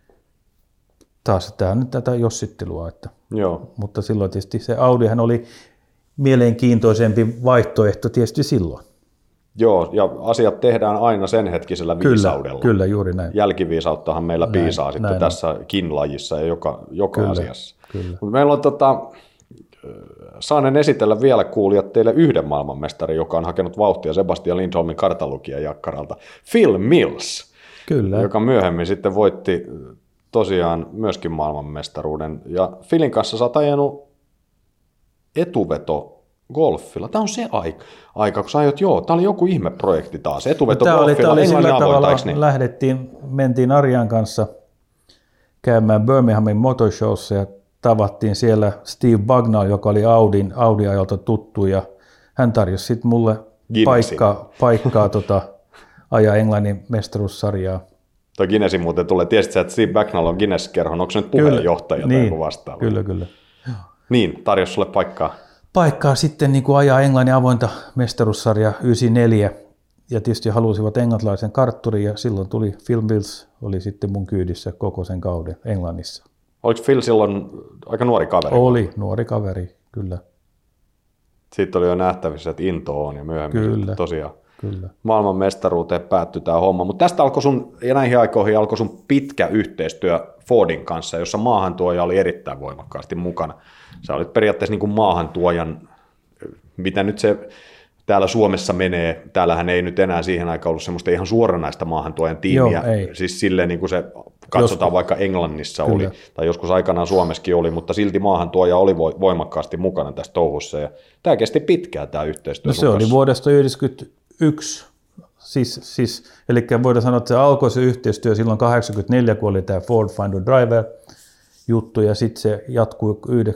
taas tämä on nyt tätä jossittelua, Joo. Mutta silloin tietysti se Audihan oli mielenkiintoisempi vaihtoehto tietysti silloin. Joo, ja asiat tehdään aina sen hetkisellä viisaudella. Kyllä, juuri näin. Jälkiviisauttahan meillä piisaa sitten tässäkin lajissa ja joka asiassa. Kyllä. Mutta meillä on saanen esitellä vielä kuulijat teille yhden maailmanmestari, joka on hakenut vauhtia Sebastian Lindholmin kartalukien jakkaralta. Phil Mills, Kyllä. joka myöhemmin sitten voitti tosiaan myöskin maailmanmestaruuden. Ja Philin kanssa sä oot ajanut etuveto golfilla. Tämä on se aika kun sä ajot, tämä oli joku ihmeprojekti taas. Etuveto golfilla, Tämä oli sillä tavalla, niin? mentiin Arjan kanssa käymään Birminghamin motorshowssa ja tavattiin siellä Steve Bagnall, joka oli Audi-ajalta tuttu, ja hän tarjosi sitten mulle paikkaa ajaa Englannin mestaruussarjaa. Tuo Guinnessin muuten tulee. Tiesitkö, että Steve Bagnall on Guinness-kerhon, onko se nyt puheenjohtaja tai joku vastaava? Kyllä. Niin, tarjosi sulle paikkaa sitten niin kuin ajaa Englannin avointa mestaruussarjaa 94, ja tietysti halusivat englantilaisen kartturin, ja silloin tuli Phil Mills, oli sitten mun kyydissä koko sen kauden Englannissa. Oliko Phil silloin aika nuori kaveri? Oli nuori kaveri, kyllä. Sitten oli jo nähtävissä, että into on, ja myöhemmin tosiaan kyllä. Maailman mestaruuteen päättyi tämä homma. Mutta tästä alkoi ja näihin aikoihin alkoi sun pitkä yhteistyö Fordin kanssa, jossa maahantuoja oli erittäin voimakkaasti mukana. Sä olit periaatteessa niin kuin maahantuojan, mitä nyt se täällä Suomessa menee. Täällähän ei nyt enää siihen aikaan ollut semmoista ihan suoranaista maahantuojan tiimiä. Joo, siis silleen niin kuin se katsotaan vaikka Englannissa oli, tai joskus aikanaan Suomessakin oli, mutta silti maahantuoja oli voimakkaasti mukana tässä touhussa. Ja tämä kesti pitkään tämä yhteistyö. No se oli vuodesta 1991. Eli voidaan sanoa, että se alkoi se yhteistyö silloin 1984, kun oli tämä Ford Find a Driver juttu, ja sitten se jatkui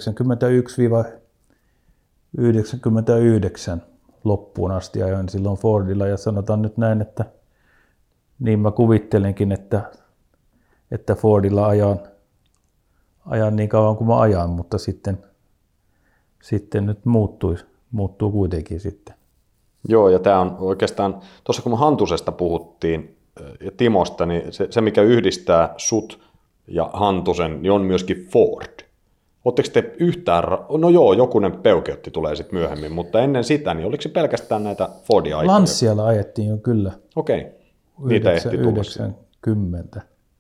1991-1999 loppuun asti ajoin silloin Fordilla, ja sanotaan nyt näin, että niin mä kuvittelenkin, että Fordilla ajan niin kauan kuin mä ajan, mutta sitten nyt muuttuu kuitenkin sitten. Joo, ja tämä on oikeastaan, tuossa kun Hantusesta puhuttiin ja Timosta, niin se mikä yhdistää sut ja Hantusen, niin on myöskin Ford. Oletteko te yhtään, no joo, jokunen peukeutti tulee sitten myöhemmin, mutta ennen sitä, niin oliko se pelkästään näitä Fordia aikoja? Lancialla ajettiin jo kyllä. Okei, niitä ehti tulla. 90.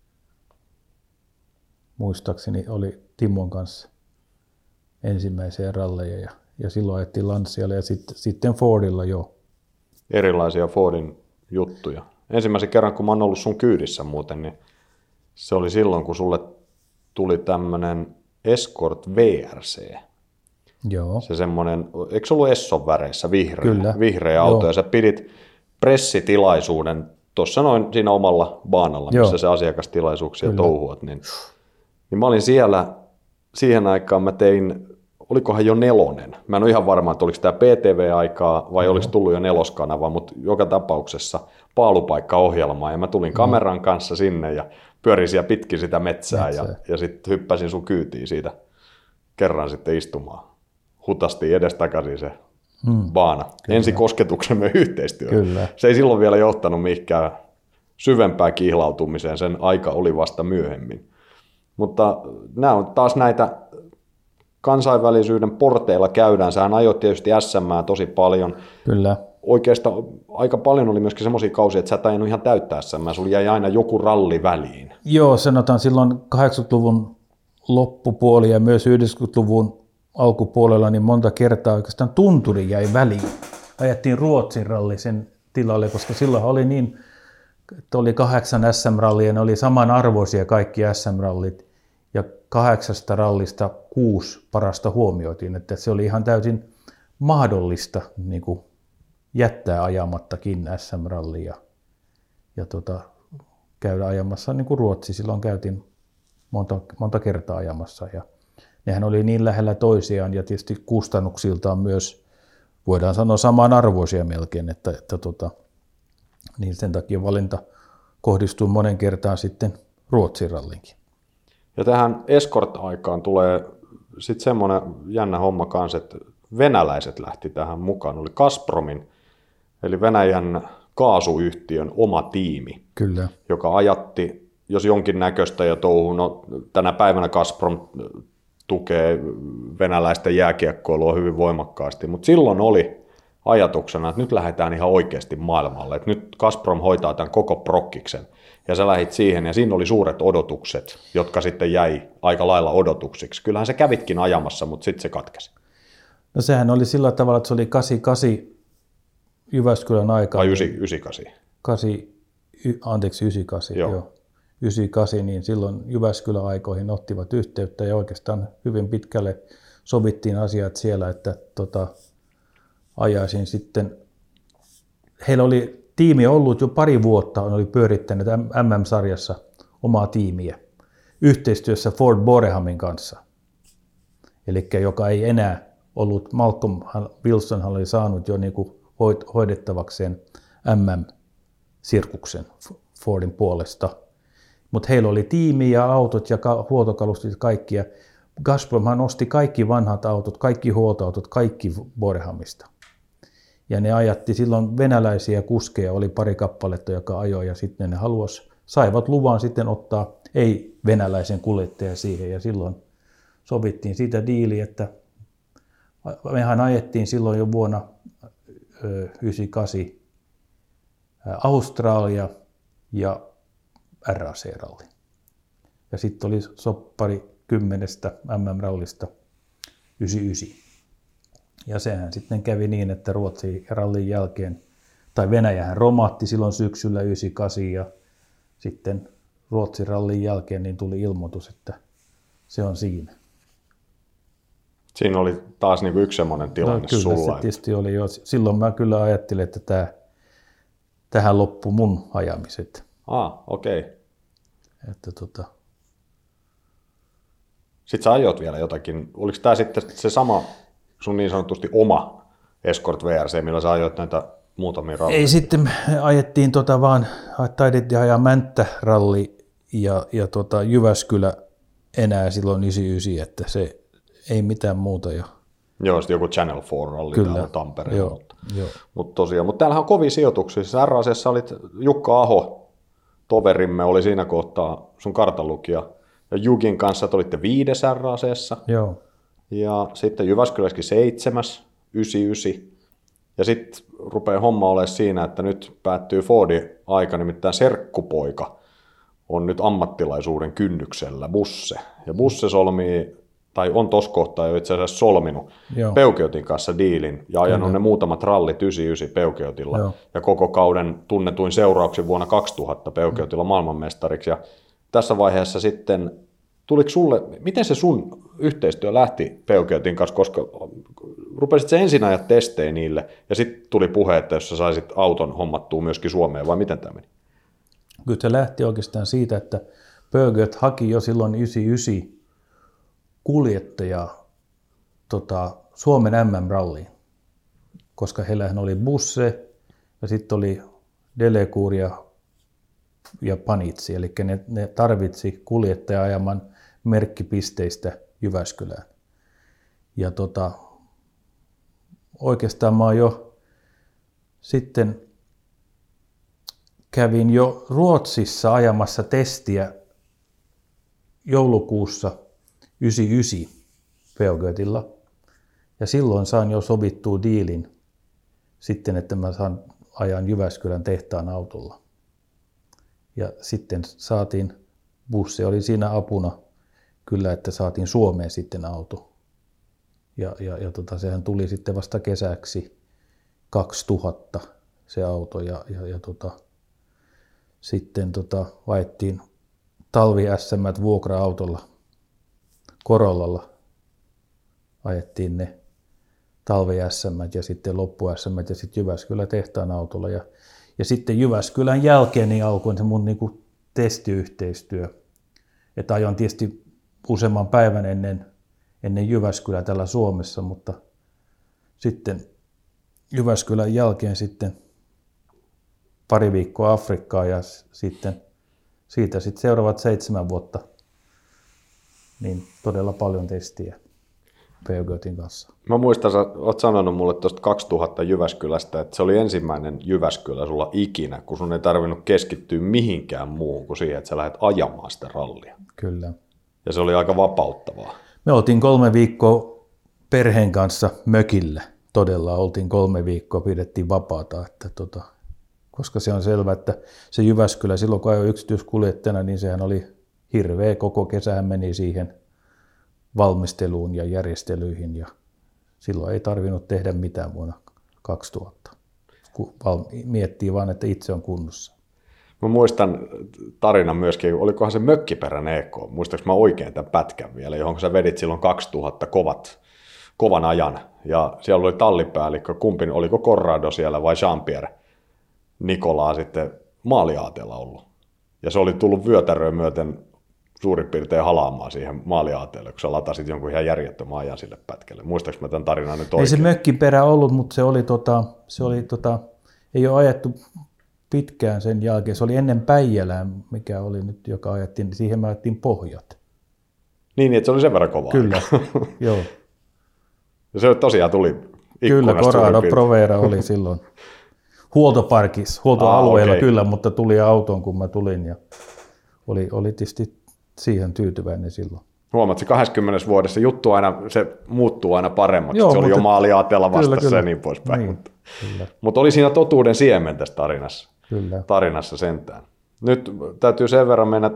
Muistaakseni oli Timon kanssa ensimmäisiä ralleja, ja silloin ajettiin Lancialla ja sitten Fordilla jo. Erilaisia Fordin juttuja. Ensimmäisen kerran, kun mä oon ollut sun kyydissä muuten, niin se oli silloin, kun sulle tuli tämmönen Escort VRC. Joo. Se semmoinen, eikö se ollut Esson väreissä, vihreä auto, Joo. ja sä pidit pressitilaisuuden tuossa noin siinä omalla baanalla, missä se asiakastilaisuuksia touhuat, niin mä olin siellä, siihen aikaan mä tein, olikohan jo 4. Mä en ole ihan varma, että oliko tämä PTV-aikaa vai oliko tullut jo 4-kanava, mutta joka tapauksessa paalupaikka-ohjelmaa. Ja mä tulin kameran kanssa sinne ja pyörin siellä pitkin sitä metsää. Ja sitten hyppäsin sun kyytiin siitä kerran sitten istumaan. Hutastiin edestakaisin se baana. Ensi kosketuksemme yhteistyö. Kyllä. Se ei silloin vielä johtanut mihinkään syvempään kihlautumiseen, sen aika oli vasta myöhemmin. Mutta nämä on taas näitä kansainvälisyyden porteilla käydään. Sähän ajoit tietysti SM:ää tosi paljon. Kyllä. Oikeastaan aika paljon oli myöskin semmoisia kausia, että sä et ajanut ihan täyttää SM:ää. Sulla jäi aina joku ralli väliin. Joo, sanotaan silloin 80-luvun loppupuoli ja myös 90-luvun alkupuolella niin monta kertaa oikeastaan tunturi jäi väliin. Ajettiin Ruotsin ralli sen tilalle, koska silloin oli niin, että oli 8 SM-rallia, ne oli samanarvoisia kaikki SM-rallit, ja 8 rallista 6 parasta huomioitiin, että se oli ihan täysin mahdollista niin kuin jättää ajamattakin SM-rallia ja käydä ajamassa niin kuin Ruotsi. Silloin käytiin monta kertaa ajamassa, ja nehän oli niin lähellä toisiaan ja tietysti kustannuksiltaan myös, voidaan sanoa samanarvoisia melkein, että niin sen takia valinta kohdistuu monen kertaan sitten Ruotsin rallinkin. Ja tähän Escort-aikaan tulee sitten semmoinen jännä homma kanssa, että venäläiset lähti tähän mukaan. Oli Gazpromin, eli Venäjän kaasuyhtiön oma tiimi, Kyllä. joka ajatti, jos jonkinnäköistä ja touhu, no tänä päivänä Gazprom tukee venäläistä jääkiekkoilua hyvin voimakkaasti, mutta silloin oli ajatuksena, että nyt lähdetään ihan oikeasti maailmalle, että nyt Gazprom hoitaa tämän koko prokkiksen, ja sä lähdit siihen, ja siinä oli suuret odotukset, jotka sitten jäi aika lailla odotuksiksi. Kyllähän sä kävitkin ajamassa, mutta sitten se katkesi. No sehän oli sillä tavalla, että se oli 88 Jyväskylän aikaa. Vai 98? 98, joo. 98, niin silloin Jyväskylän aikoihin ottivat yhteyttä ja oikeastaan hyvin pitkälle sovittiin asiat siellä, että ajaisin sitten. Heillä oli tiimi ollut jo pari vuotta, oli pyörittänyt MM-sarjassa omaa tiimiä yhteistyössä Ford Borehamin kanssa. Eli joka ei enää ollut, Malcolm Wilson oli saanut jo niin kuin hoidettavakseen MM-sirkuksen Fordin puolesta. Mutta heillä oli tiimi ja autot ja huoltokalustot ja kaikkia. Gazpromhan osti kaikki vanhat autot, kaikki huoltoautot, kaikki Borehamista. Ja ne ajatti silloin venäläisiä kuskeja, oli pari kappaletta, joka ajoi, ja sitten ne saivat luvan sitten ottaa ei-venäläisen kuljettajan siihen, ja silloin sovittiin siitä diili, että mehän ajettiin silloin jo vuonna 1998 Australia ja RAC-ralli. Ja sitten oli soppari 10 MM-rallista 99. Ja sehän sitten kävi niin, että Ruotsin rallin jälkeen, tai Venäjähän romahti silloin syksyllä 98, ja sitten Ruotsin rallin jälkeen niin tuli ilmoitus, että se on siinä. Siinä oli taas niin kuin yksi semmoinen tilanne kyllä, sulla. Kyllä se tietysti oli jo. Silloin mä kyllä ajattelin, että tähän loppui mun ajamiset. Okei. Että Sitten sä ajoit vielä jotakin. Oliko tämä sitten se sama sun niin sanotusti oma Escort VRC, millä sä ajoit näitä muutamia ralleja? Ei, sitten ajettiin vaan, taidettiin ajaa Mänttä-ralli ja Jyväskylä enää silloin 99, että se ei mitään muuta. Joo, sitten joku Channel 4-ralli täällä Tampereella. Joo. Mutta tosiaan, mutta täällähän on kovia sijoituksia. Siis RAC:ssa olit Jukka Aho, toverimme, oli siinä kohtaa sun kartanlukija. Ja Jukin kanssa te olitte 5. RAC:ssa. Joo. Ja sitten Jyväskyläskin 7, 99. Ja sitten rupeaa homma olemaan siinä, että nyt päättyy Fordin aika, nimittäin serkkupoika on nyt ammattilaisuuden kynnyksellä, Busse. Ja Busse solmii, tai on tuossa kohtaa jo itse asiassa solminut Peugeotin kanssa diilin ja ajanut ne muutamat rallit 99 Peugeotilla. Joo. Ja koko kauden tunnetuin seurauksin vuonna 2000 Peugeotilla maailmanmestariksi. Ja tässä vaiheessa sitten, tuliko sulle, miten se sun yhteistyö lähti Peugeotin kanssa, koska rupesit se ensin ajat testejä niille ja sitten tuli puhe, että jos sä saisit auton hommattua myöskin Suomeen, vai miten tämä meni? Kyllä se lähti oikeastaan siitä, että Peugeot haki jo silloin 99 kuljettajaa Suomen MM-ralliin, koska heillähän oli busse ja sitten oli Delecour ja Panitsi, eli ne tarvitsi kuljettaja ajaman merkkipisteistä Jyväskylään. Ja oikeastaan mä jo sitten kävin jo Ruotsissa ajamassa testiä joulukuussa 1999 Peugeotilla. Ja silloin sain jo sovittua diilin sitten, että mä saan ajan Jyväskylän tehtaan autolla. Ja sitten saatiin, bussi oli siinä apuna kyllä, että saatiin Suomeen sitten auto. Ja sehän tuli sitten vasta kesäksi 2000 se auto sitten vaettiin talvi SM vuokra-autolla, Corollalla ajettiin ne talvi SM ja sitten loppu SM ja sitten Jyväskylän tehtaan autolla. Ja sitten Jyväskylän jälkeen niin alkoi se mun niinku testiyhteistyö. Että ajoin tietysti useamman päivän ennen Jyväskylää täällä Suomessa, mutta sitten Jyväskylän jälkeen sitten pari viikkoa Afrikkaa ja sitten siitä sitten seuraavat 7 vuotta niin todella paljon testiä Peugeotin kanssa. Mä muistan, sä oot sanonut mulle tuosta 2000 Jyväskylästä, että se oli ensimmäinen Jyväskylä sulla ikinä, kun sun ei tarvinnut keskittyä mihinkään muuhun kuin siihen, että sä lähdet ajamaan sitä rallia. Kyllä. Ja se oli aika vapauttavaa. Me oltiin 3 viikkoa perheen kanssa mökillä. Todella oltiin 3 viikkoa, pidettiin vapaata. Että koska se on selvä, että se Jyväskylä silloin kun ajoi yksityiskuljettajana, niin sehän oli hirveä. Koko kesähän meni siihen valmisteluun ja järjestelyihin. Ja silloin ei tarvinnut tehdä mitään vuonna 2000. Miettii vaan, että itse on kunnossa. Mä muistan tarinan myöskin, olikohan se Mökkiperän EK, muistaaks mä oikein tämän pätkän vielä, johon sä vedit silloin 2000 kovan ajan. Ja siellä oli tallipäällikkö, kumpin, oliko Corrado siellä vai Jean-Pierre Nicolaa sitten maaliaateella ollut. Ja se oli tullut vyötäröön myöten suurin piirtein halaamaan siihen maaliaateelle, kun sä latasit jonkun ihan järjettömän ajan sille pätkälle. Muistaaks mä tämän tarinan nyt oikein? Ei se Mökkiperä ollut, mutta se oli ei ole ajettu pitkään sen jälkeen. Se oli ennen Päijälää, mikä oli nyt, joka ajettiin, siihen me ajettiin pohjat. Niin, että se oli sen verran kovaa. Kyllä, joo. Ja se tosiaan tuli ikkunasta. Kyllä, Corrado Provera oli silloin huoltoalueella okay. Kyllä, mutta tuli autoon, kun mä tulin ja oli tietysti siihen tyytyväinen silloin. Huomaat, se 20 vuodessa juttu aina, se muuttuu aina paremmaksi. Joo, se oli jo maaliaateella vastassa kyllä. Ja niin poispäin. Niin, mutta oli siinä totuuden siemen tässä tarinassa sentään. Nyt täytyy sen verran mennä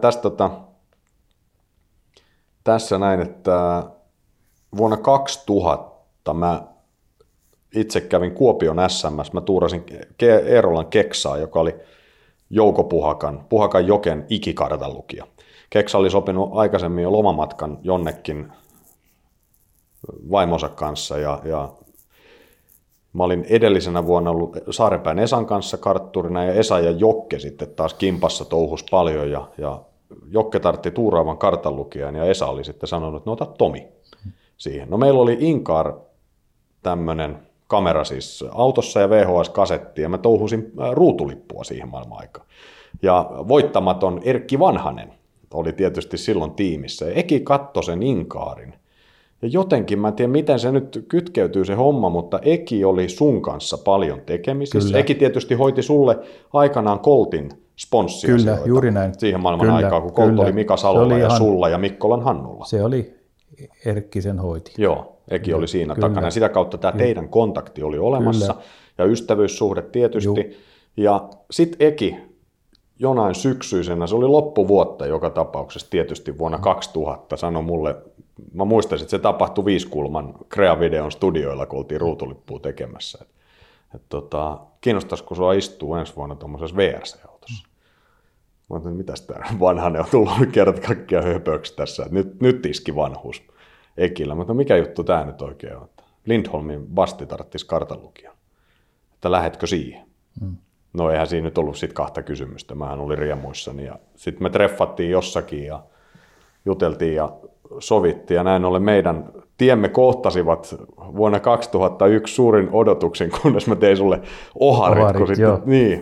tässä näin, että vuonna 2000 mä itse kävin Kuopion SMS, mä tuurasin Eerolan Keksaa, joka oli Jouko Puhakan Joken ikikartanlukija. Keksa oli sopinut aikaisemmin jo lomamatkan jonnekin vaimonsa kanssa ja mä olin edellisenä vuonna ollut Saarepään Esan kanssa kartturina ja Esa ja Jokke sitten taas kimpassa touhus paljon ja Jokke tartti tuuraavan kartanlukijan ja Esa oli sitten sanonut, että no ota Tomi siihen. No meillä oli Incar tämmöinen kamera siis autossa ja VHS-kasetti ja mä touhusin ruutulippua siihen maailman aikaan. Ja voittamaton Erkki Vanhanen oli tietysti silloin tiimissä ja Eki katsoi sen Incarin. Ja jotenkin, mä en tiedä miten se nyt kytkeytyy se homma, mutta Eki oli sun kanssa paljon tekemisissä. Kyllä. Eki tietysti hoiti sulle aikanaan Coltin sponssia. Kyllä, juuri näin. Siihen maailman aikaan, kun Colt oli Mika Salolla ja sulla ja Mikkolan Hannulla. Se oli Erkki sen hoiti. Joo, Eki oli siinä takana. Ja sitä kautta tämä teidän kontakti oli olemassa ja ystävyyssuhde tietysti. Ja sitten Eki jonain syksyisenä, se oli loppuvuotta joka tapauksessa tietysti vuonna 2000, sanoi mulle, mä muistaisin, että se tapahtui Viiskulman Crea-videon studioilla, kun oltiin ruutulippua tekemässä. Kiinnostaisiko sua istuu ensi vuonna tuommoisessa VRC-autossa? Mä ajattelin, että mitäs tää Vanhanen on tullut kerta kaikkiaan höpöksi tässä, että nyt iski vanhuus Ekillä. Mutta mikä juttu tää nyt oikein on? Lindholmin Basti tarttisi kartanlukijan, että lähetkö siihen? No eihän siinä nyt ollut sit 2 kysymystä, mähän olin riemuissani ja sitten me treffattiin jossakin ja juteltiin ja sovittiin ja näin ollen meidän tiemme kohtasivat vuonna 2001 suurin odotuksen, kunnes mä tein sulle oharit kun sitten, niin,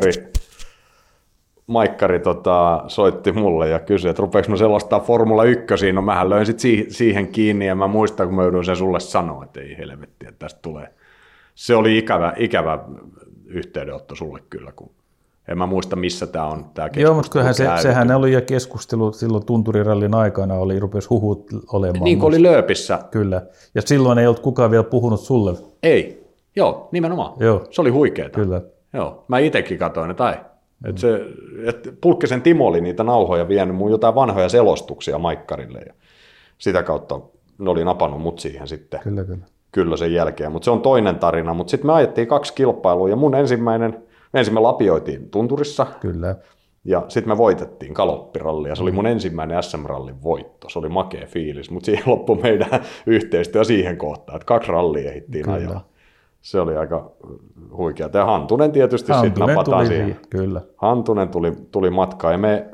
Maikkari soitti mulle ja kysyi, että rupeeko mä selostaa Formula 1, no mähän löin sitten siihen kiinni ja mä muistan, kun mä joudun sen sulle sanoa, että ei helvetti, että tästä tulee. Se oli ikävä yhteydenotto sulle kyllä, kun en mä muista, missä tämä on. Joo, mutta kyllähän sehän oli ja keskustelu silloin tunturirallin aikana, rupesi huhut olemaan. Niin kuin oli lööpissä. Kyllä, ja silloin ei ollut kukaan vielä puhunut sulle. Ei, joo, nimenomaan. Joo. Se oli huikeeta. Kyllä. Joo, mä itsekin katsoin, että Pulkkisen Timo oli niitä nauhoja vienyt mun jotain vanhoja selostuksia Maikkarille, ja sitä kautta ne oli napannut mut siihen sitten. Kyllä sen jälkeen, mutta se on toinen tarina. Mutta sitten me ajettiin 2 kilpailua, ja mun ensin me lapioitiin tunturissa. Kyllä. Ja sitten me voitettiin galoppirallia. Se oli mun ensimmäinen SM-rallin voitto. Se oli makea fiilis, mutta siihen loppui meidän yhteistyö siihen kohtaan, että 2 rallia ehdittiin ajaa. Se oli aika huikea. Ja Hantunen tietysti sitten napataan siihen. Kyllä. Hantunen tuli matkaan ja me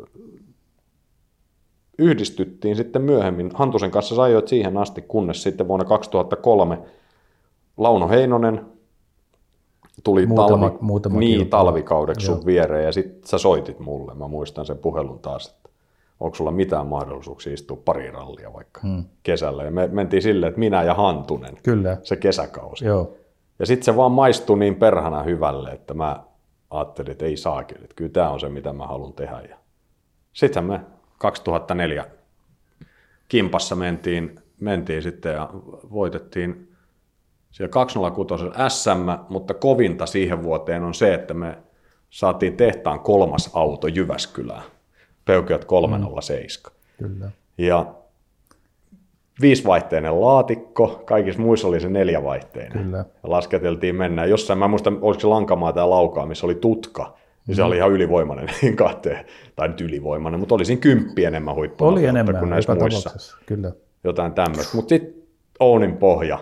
yhdistyttiin sitten myöhemmin. Hantusen kanssa sä ajoit siihen asti, kunnes sitten vuonna 2003 Launo Heinonen tuli talvikaudeksi sun viereen ja sitten sä soitit mulle. Mä muistan sen puhelun taas, että onko sulla mitään mahdollisuuksia istua pari rallia vaikka kesällä. Ja me mentiin silleen, että minä ja Hantunen, se kesäkausi. Joo. Ja sitten se vaan maistui niin perhana hyvälle, että mä ajattelin, että ei saakeli, että kyllä tämä on se, mitä mä haluan tehdä. Sitten me 2004 kimpassa mentiin sitten ja voitettiin siellä 206 SM, mutta kovinta siihen vuoteen on se, että me saatiin tehtaan 3. auto Jyväskylään, Peugeot 307. Kyllä. Ja 5-vaihteinen laatikko, kaikissa muissa oli se 4-vaihteinen. Kyllä. Ja lasketeltiin mennä. Jossain, mä en muista, oliko se Lankamaa tai Laukaa, missä oli tutka, niin se oli ihan ylivoimainen tai nyt ylivoimainen, mutta oli siinä 10 enemmän huippunopeutta kuin näissä muissa. Kyllä. Jotain tämmöistä. Mutta sitten Ounin pohja.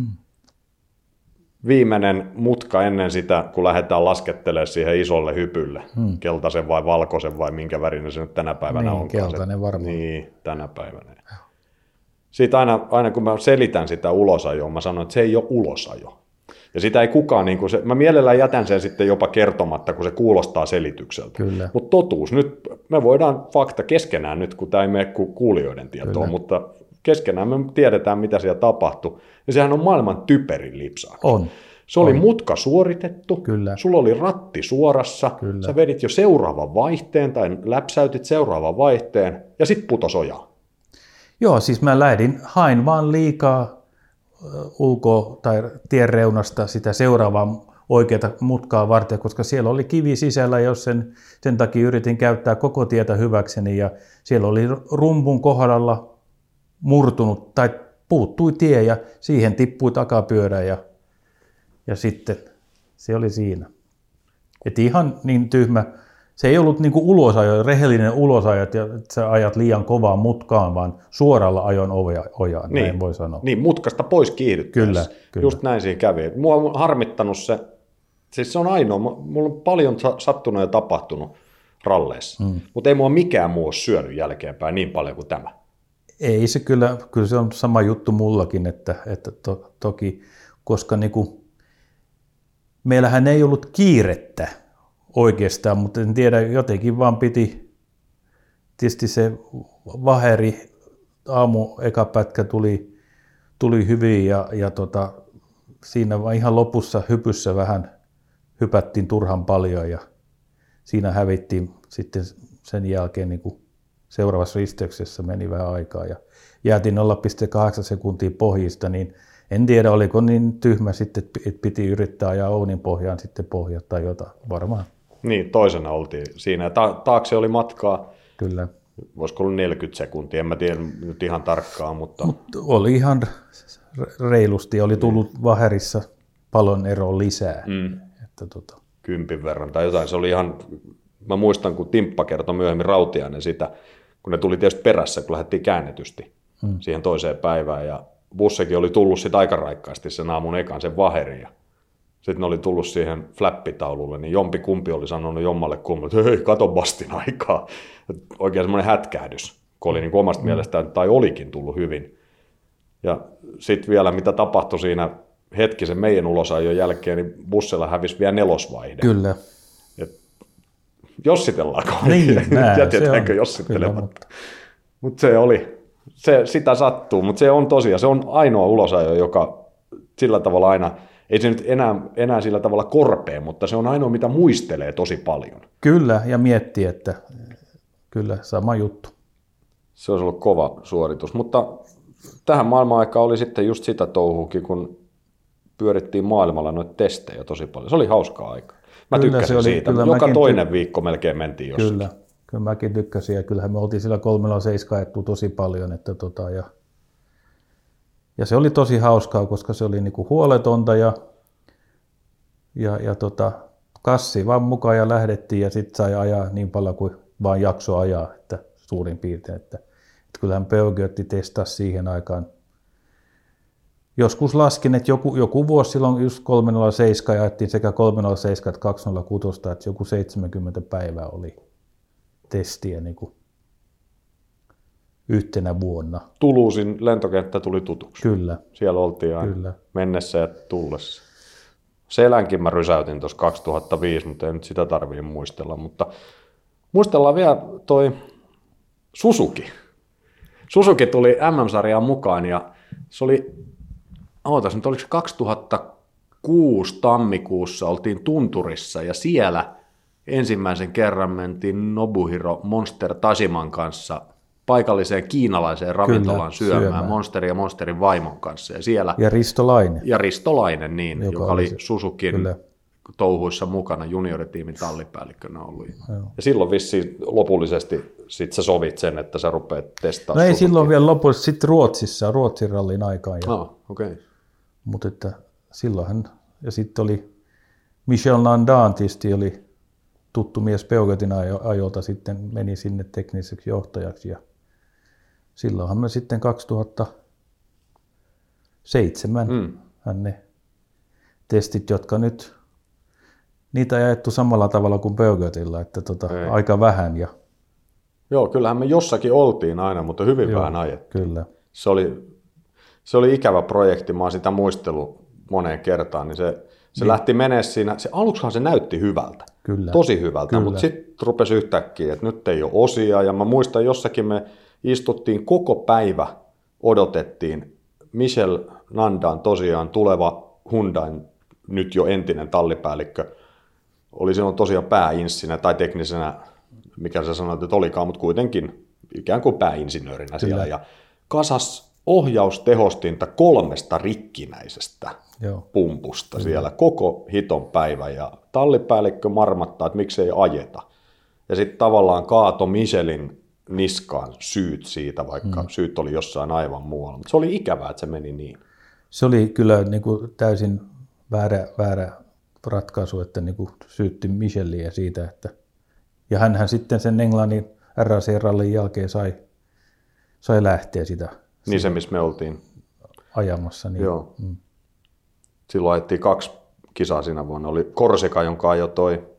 Viimeinen mutka ennen sitä, kun lähdetään laskettelemaan siihen isolle hypylle, keltaisen vai valkoisen vai minkä värinen se nyt tänä päivänä niin, on. Keltainen varmaan. Niin, tänä päivänä. Siitä aina kun mä selitän sitä ulosajoa, mä sanon, että se ei ole ulosajo. Ja sitä ei kukaan, niin kuin se, mä mielellään jätän sen sitten jopa kertomatta, kun se kuulostaa selitykseltä. Mutta totuus, nyt me voidaan fakta keskenään nyt, kun tämä ei mene kuulijoiden tietoon, mutta keskenään me tiedetään, mitä siellä tapahtui. Ja sehän on maailman typerin lipsahdus. On. Se oli mutka suoritettu, Kyllä. Sulla oli ratti suorassa, Kyllä. Sä vedit jo seuraavan vaihteen tai läpsäytit seuraavan vaihteen ja sitten putos ojaa. Joo, siis mä hain vaan liikaa tai tien reunasta sitä seuraavaa oikeata mutkaa varten, koska siellä oli kivi sisällä, jos sen takia yritin käyttää koko tietä hyväkseni ja siellä oli rumpun kohdalla murtunut tai puuttui tie ja siihen tippui takapyörä ja sitten se oli siinä. Et ihan niin tyhmä. Se ei ollut niinku ulosajo, rehellinen ulosajo, että sä ajat liian kovaa mutkaan, vaan suoralla ajon ojaan, niin, näin voi sanoa. Niin, mutkasta pois kiihdyttäessä. Kyllä. Just näin siinä kävi. Mua on harmittanut se, siis se on ainoa, mulla on paljon sattunut ja tapahtunut ralleissa, mutta ei mua mikään muu ole syönyt jälkeenpäin niin paljon kuin tämä. Ei se kyllä se on sama juttu mullakin, että toki, koska niinku, meillähän ei ollut kiirettä oikeastaan, mutta en tiedä, jotenkin vaan piti, tietysti se vaheri aamu eka pätkä tuli hyvin ja siinä vaan ihan lopussa hypyssä vähän hypättiin turhan paljon ja siinä hävittiin sitten sen jälkeen niin kuin seuraavassa risteyksessä meni vähän aikaa ja jäätiin 0,8 sekuntia pohjista, niin en tiedä, oliko niin tyhmä sitten, että piti yrittää ajaa Ounin pohjaan sitten pohjat tai jotain, varmaan. Niin, toisena oltiin siinä. Taakse oli matkaa, kyllä. Voisiko ollut 40 sekuntia, en mä tiedä nyt ihan tarkkaan, mutta oli ihan reilusti, oli tullut vaherissa palon eroa lisää. Että 10 verran tai jotain, se oli ihan, mä muistan kun Timppa kertoi myöhemmin Rautiainen sitä, kun ne tuli tietysti perässä, kun lähdettiin käännetysti siihen toiseen päivään ja bussekin oli tullut sitten aika raikkaasti sen aamun ekan sen vaherin ja sitten ne oli tullut siihen flappitaululle, niin jompikumpi oli sanonut jommalle kummalle, että hei, kato Bastin aikaa. Oikein semmoinen hätkähdys, kun oli niin omasta mielestään, tai olikin tullut hyvin. Ja sitten vielä mitä tapahtui siinä hetkisen meidän ulosajon jälkeen, niin bussilla hävisi vielä 4. Kyllä. Jossitellaanko? Niin, jätetäänkö jossittelematta? Mutta sitä sattuu, mutta se on tosiaan, se on ainoa ulosajo, joka sillä tavalla aina, ei se nyt enää sillä tavalla korpea, mutta se on ainoa, mitä muistelee tosi paljon. Kyllä, ja miettii, että kyllä sama juttu. Se olisi ollut kova suoritus, mutta tähän maailman-aikaan oli sitten just sitä touhuukin, kun pyörittiin maailmalla noita testejä tosi paljon. Se oli hauskaa aikaa. Mä kyllä tykkäsin siitä. Joka toinen viikko melkein mentiin jossakin. Kyllä mäkin tykkäsin ja kyllähän me oltiin sillä 307 ajettu tosi paljon. Ja se oli tosi hauskaa, koska se oli niinku huoletonta ja kassi vaan mukaan ja lähdettiin ja sitten sai ajaa niin paljon kuin vaan jakso ajaa, että suurin piirtein. Että kyllähän Peugeot testasi siihen aikaan. Joskus laskin, että joku vuosi silloin just 307 jaettiin sekä 307 että 206, että joku 70 päivää oli testiä niin kuin yhtenä vuonna. Toulousin lentokenttä tuli tutuksi. Kyllä. Siellä oltiin aina mennessä ja tullessa. Selänkin mä rysäytin tuossa 2005, mutta ei nyt sitä tarvitse muistella. Mutta muistellaan vielä toi Suzuki. Suzuki tuli MM-sarjaan mukaan ja se oli, nyt oliko se 2006 tammikuussa oltiin Tunturissa ja siellä ensimmäisen kerran mentiin Nobuhiro Monster Tashiman kanssa paikalliseen kiinalaiseen ravintolaan syömään Monsterin ja Monsterin vaimon kanssa. Ja siellä Risto Laine, niin, joka oli Suzukin touhuissa mukana, junioritiimin tallipäällikkönä ollut. Ja silloin vissiin lopullisesti sit sä sovit sen, että sä rupeat testaamaan. No ei silloin vielä lopullisesti, sitten Ruotsin rallin aikaan. Okay. Mutta että silloinhan, ja sitten oli Michel Nandan tietysti oli tuttu mies Peugeotin ajolta, sitten meni sinne tekniseksi johtajaksi ja silloinhan me sitten 2007 ne testit, jotka nyt, niitä ei ajettu samalla tavalla kuin Peugeotilla, että aika vähän. Joo, kyllähän me jossakin oltiin aina, mutta hyvin vähän ajettiin. Kyllä. Se oli ikävä projekti, mä oon sitä muistellut moneen kertaan, niin se lähti menee siinä, aluksihan se näytti hyvältä, tosi hyvältä, mutta sitten rupesi yhtäkkiä, että nyt ei ole osia, ja mä muistan jossakin me istuttiin koko päivä, odotettiin Michel Nandan tosiaan tuleva Hyundain nyt jo entinen tallipäällikkö, oli silloin tosiaan pääinssinä tai teknisenä, mikä sä sanoit, että olikaan, mutta kuitenkin ikään kuin pääinsinöörinä siellä, ja kasas ohjaustehostinta 3 rikkinäisestä pumpusta siellä koko hiton päivän, ja tallipäällikkö marmattaa, että miksei ajeta. Ja sitten tavallaan kaato Michelin niskaan syyt siitä, vaikka syyt oli jossain aivan muualla. Mutta se oli ikävää, että se meni niin. Se oli kyllä niin kuin täysin väärä ratkaisu, että niin kuin syytti Micheliä siitä, että ja hänhän sitten sen Englannin RAC-rallin jälkeen sai lähteä sitä. Niin se, missä me oltiin ajamassa. Niin. Joo. Silloin ajettiin 2 kisaa siinä vuonna. Oli Korsika, jonka ajoi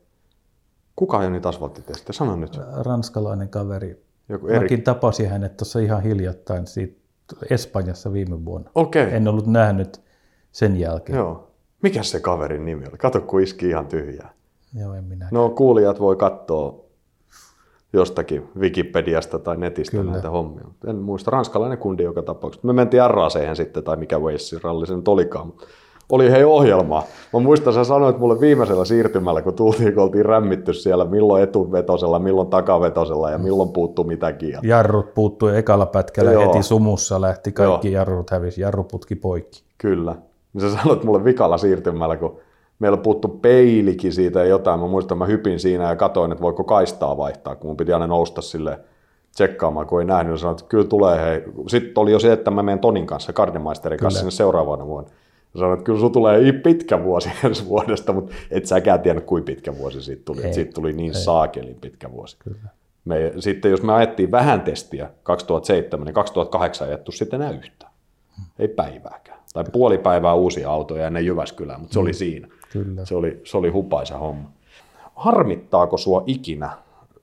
kuka ajoi niitä asfalttitestejä? Sano nyt. Ranskalainen kaveri. Mäkin tapasin hänet tuossa ihan hiljattain siitä Espanjassa viime vuonna. Okay. En ollut nähnyt sen jälkeen. Joo. Mikäs se kaverin nimi oli? Kato, kun iski ihan tyhjää. Joo, en minä. No kuulijat voi katsoa jostakin Wikipediasta tai netistä näitä hommia. En muista, ranskalainen kundi joka tapauksessa. Me mentiin RAC:hen sitten, tai mikä Walesin ralli se nyt olikaan. Oli hei ohjelmaa. Mä muistan, sä sanoit mulle viimeisellä siirtymällä, kun oltiin rämmitty siellä, milloin etuvetosella, milloin takavetosella ja milloin puuttuu mitäkin. Jarrut puuttui ekalla pätkällä, heti sumussa lähti kaikki jarrut hävisi, jarruputki poikki. Kyllä. Sä sanoit mulle vikalla siirtymällä, kun meillä puuttui peilikin siitä ja jotain. Mä muistan, mä hypin siinä ja katoin, että voiko kaistaa vaihtaa, kun mun piti aina nousta silleen tsekkaamaan, kun ei nähnyt. Mä sanoin, että kyllä tulee hei. Sitten oli jo se, että mä menen Tonin kanssa, Gardemeisterin kanssa sinne seuraavana vuonna. Mä sanoin, että kyllä sun tulee pitkä vuosi ensi vuodesta, mutta et säkään tiedä, kuinka pitkä vuosi siitä tuli. Siitä tuli niin saakelin pitkä vuosi. Sitten jos me ajettiin vähän testiä 2007, niin 2008 ei ajettu sitten enää yhtään. Ei päivääkään. Tai puoli päivää uusia autoja ennen Jyväskylää, mutta se oli siinä. Kyllä. Se oli hupaisa homma. Harmittaako sua ikinä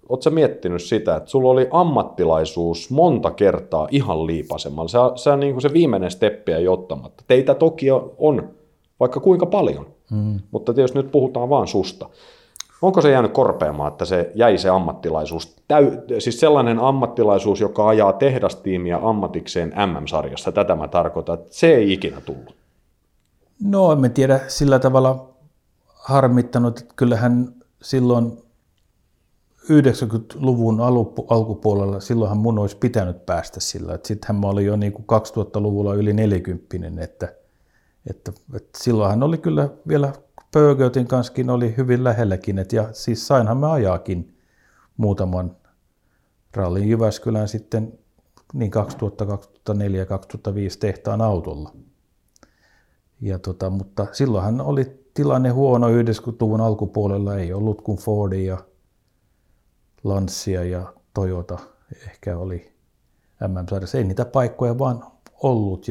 ootko sä miettinyt sitä, että sulla oli ammattilaisuus monta kertaa ihan liipasemmalla. Se on niin kuin se viimeinen steppi ei ottamatta. Teitä toki on vaikka kuinka paljon, mutta tietysti nyt puhutaan vaan susta. Onko se jäänyt korpeamaan, että se jäi se ammattilaisuus, siis sellainen ammattilaisuus, joka ajaa tehdastiimiä ammatikseen MM-sarjassa, tätä mä tarkoitan, että se ei ikinä tullut? No en tiedä, sillä tavalla harmittanut, että kyllähän silloin 90-luvun alkupuolella, silloinhan mun olisi pitänyt päästä sillä, että sittenhän mä olin jo niin kuin 2000-luvulla yli 40, että silloinhan oli kyllä vielä Pöögötin kanssakin oli hyvin lähelläkin, ja siis sainhan me ajaakin muutaman rallin Jyväskylään sitten niin 2000, 2004, 2005 tehtaan autolla. Mutta silloinhan oli tilanne huono 90-luvun alkupuolella, ei ollut kuin Fordia ja Lancia ja Toyota ehkä oli MM-sarjassa. Ei niitä paikkoja vaan ollut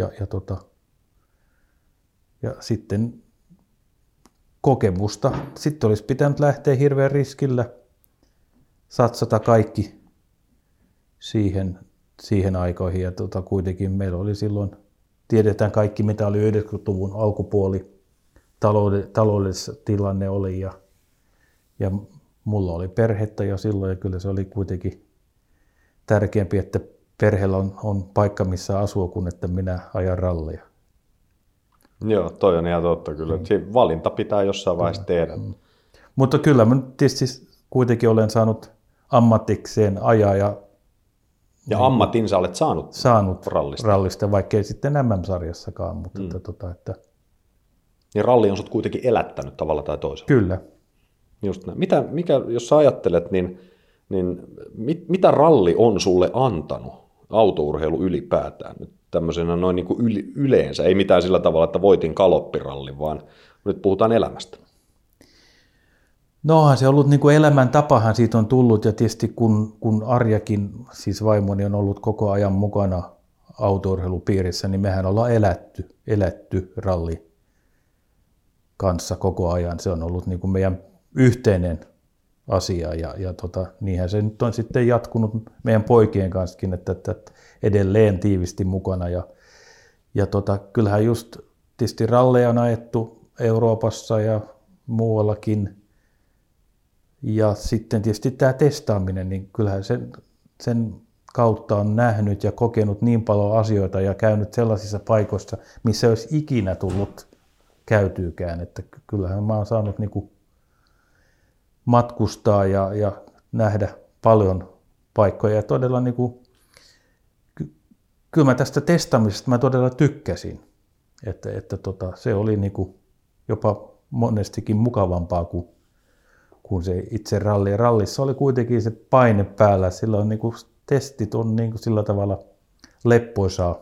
ja sitten kokemusta. Sitten olisi pitänyt lähteä hirveän riskillä, satsata kaikki siihen aikoihin. Ja kuitenkin meillä oli silloin, tiedetään kaikki mitä oli 90-luvun alkupuoli, taloudellisessa tilanne oli ja mulla oli perhettä jo silloin ja kyllä se oli kuitenkin tärkeämpi, että perheellä on paikka missä asua kuin että minä ajan rallia. Joo, toi on ihan totta kyllä. Valinta pitää jossain vaiheessa tehdä. Mutta kyllä mä tietysti kuitenkin olen saanut ammatikseen ajaa ja ammatin sä olet saanut rallista, vaikkei sitten MM-sarjassakaan. Mutta niin ralli on sut kuitenkin elättänyt tavalla tai toisella. Kyllä. Just näin. Mikä, jos sä ajattelet, niin mitä ralli on sulle antanut, autourheilu ylipäätään, nyt tämmöisenä noin niin kuin yleensä, ei mitään sillä tavalla, että voitin galoppirallin, vaan nyt puhutaan elämästä. Nohan se on ollut niin kuin elämäntapahan siitä on tullut, ja tietysti kun Arjakin, siis vaimoni on ollut koko ajan mukana autourheilupiirissä, niin mehän ollaan elätty ralli kanssa koko ajan. Se on ollut niin kuin meidän yhteinen asia ja niinhän se nyt on sitten jatkunut meidän poikien kanssakin, että edelleen tiivisti mukana ja kyllähän just tietysti ralleja on ajettu Euroopassa ja muuallakin ja sitten tietysti tämä testaaminen, niin kyllähän sen kautta on nähnyt ja kokenut niin paljon asioita ja käynyt sellaisissa paikoissa, missä olisi ikinä tullut käytyykään, että kyllähän mä oon saanut niinku matkustaa ja nähdä paljon paikkoja ja todella niinku, kyllä mä tästä testaamisesta mä todella tykkäsin, että se oli niinku jopa monestikin mukavampaa kuin se itse ralli. Rallissa oli kuitenkin se paine päällä, silloin niinku testit on niinku sillä tavalla leppoisaa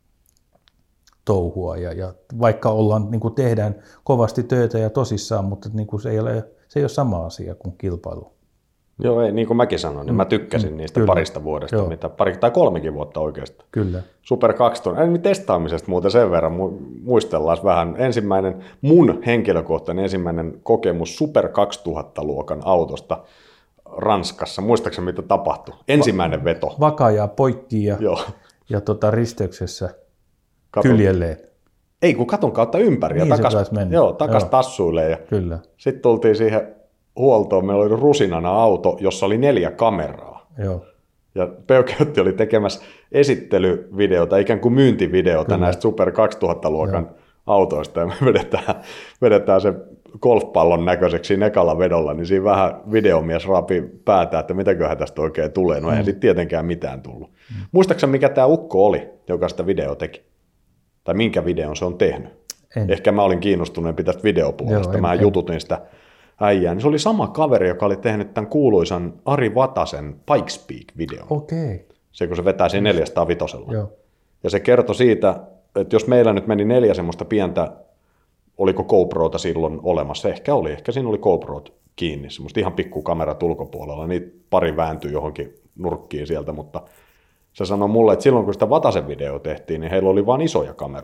touhua ja vaikka niinku tehdään kovasti töitä ja tosissaan, mutta niinku se ei ole sama asia kuin kilpailu. Joo, ei, niin kuin mäkin sanoin, niin mä tykkäsin niistä parista vuodesta, mitä pari tai 3 vuotta oikeastaan. Kyllä. Super 2000. Testaamisesta muuten sen verran muistellaan vähän. Mun henkilökohtainen ensimmäinen kokemus Super 2000-luokan autosta Ranskassa. Muistaakseni mitä tapahtui? Ensimmäinen veto. Vakajaa poikki ja risteyksessä kyljelleen. Ei, kun katon kautta ympäri niin ja takas tassuille. Ja sitten tultiin siihen huoltoon. Meillä oli rusinana auto, jossa oli 4 kameraa. Joo. Ja Peugeot oli tekemässä esittelyvideota, ikään kuin myyntivideota näistä Super 2000-luokan autoista. Ja me vedetään se golfpallon näköiseksi siinä ekalla vedolla, niin siinä vähän videomies rapi päätä, että mitäköhän tästä oikein tulee. No eihän sitten tietenkään mitään tullut. Muistaakseni mikä tämä ukko oli, joka sitä videoa teki? Tai minkä videon se on tehnyt? Ehkä mä olin kiinnostuneempi tästä videopuolesta. Mä jututin sitä äijää. Niin se oli sama kaveri, joka oli tehnyt tämän kuuluisan Ari Vatasen Pikes Peak-videon. Okei. Se, kun se vetää siinä 405. Ja se kertoi siitä, että jos meillä nyt meni 4 semmoista pientä, oliko GoProta silloin olemassa? Ehkä siinä oli GoProt kiinni, semmoista ihan pikkukamerat ulkopuolella. Niitä pari vääntyi johonkin nurkkiin sieltä, mutta se sanoi mulle, että silloin kun sitä Vatasen video tehtiin, niin heillä oli vain isoja kameroita.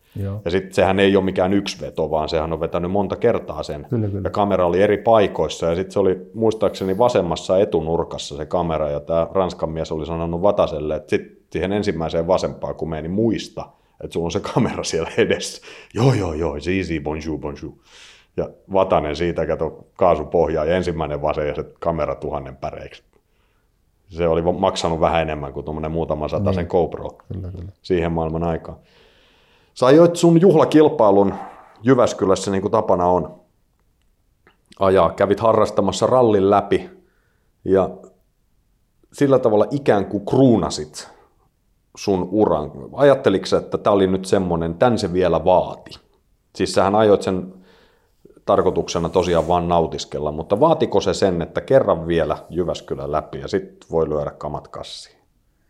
Joo. Ja sitten sehän ei ole mikään yksi veto, vaan sehän on vetänyt monta kertaa sen. Kyllä. Ja kamera oli eri paikoissa ja sitten se oli muistaakseni vasemmassa etunurkassa se kamera ja tämä Ranskan mies oli sanonut Vataselle, että sitten siihen ensimmäiseen vasempaan kun meni, niin muista, että sulla on se kamera siellä edessä. Joo, easy, bonjour. Ja Vatanen siitä kato kaasupohjaa ja ensimmäinen vasen ja se kamera 1000 päreiksi. Se oli maksanut vähän enemmän kuin tuommoinen muutama satasen GoPro Kyllä. siihen maailman aikaan. Sä ajoit sun juhlakilpailun Jyväskylässä niin kuin tapana on ajaa. Kävit harrastamassa rallin läpi ja sillä tavalla ikään kuin kruunasit sun uran. Ajatteliko sä, että tämä oli nyt semmoinen, tän se vielä vaati? Siis sähän ajoit sen tarkoituksena tosiaan vaan nautiskella, mutta vaatiko se sen, että kerran vielä Jyväskylän läpi ja sitten voi lyödä kamat kassiin?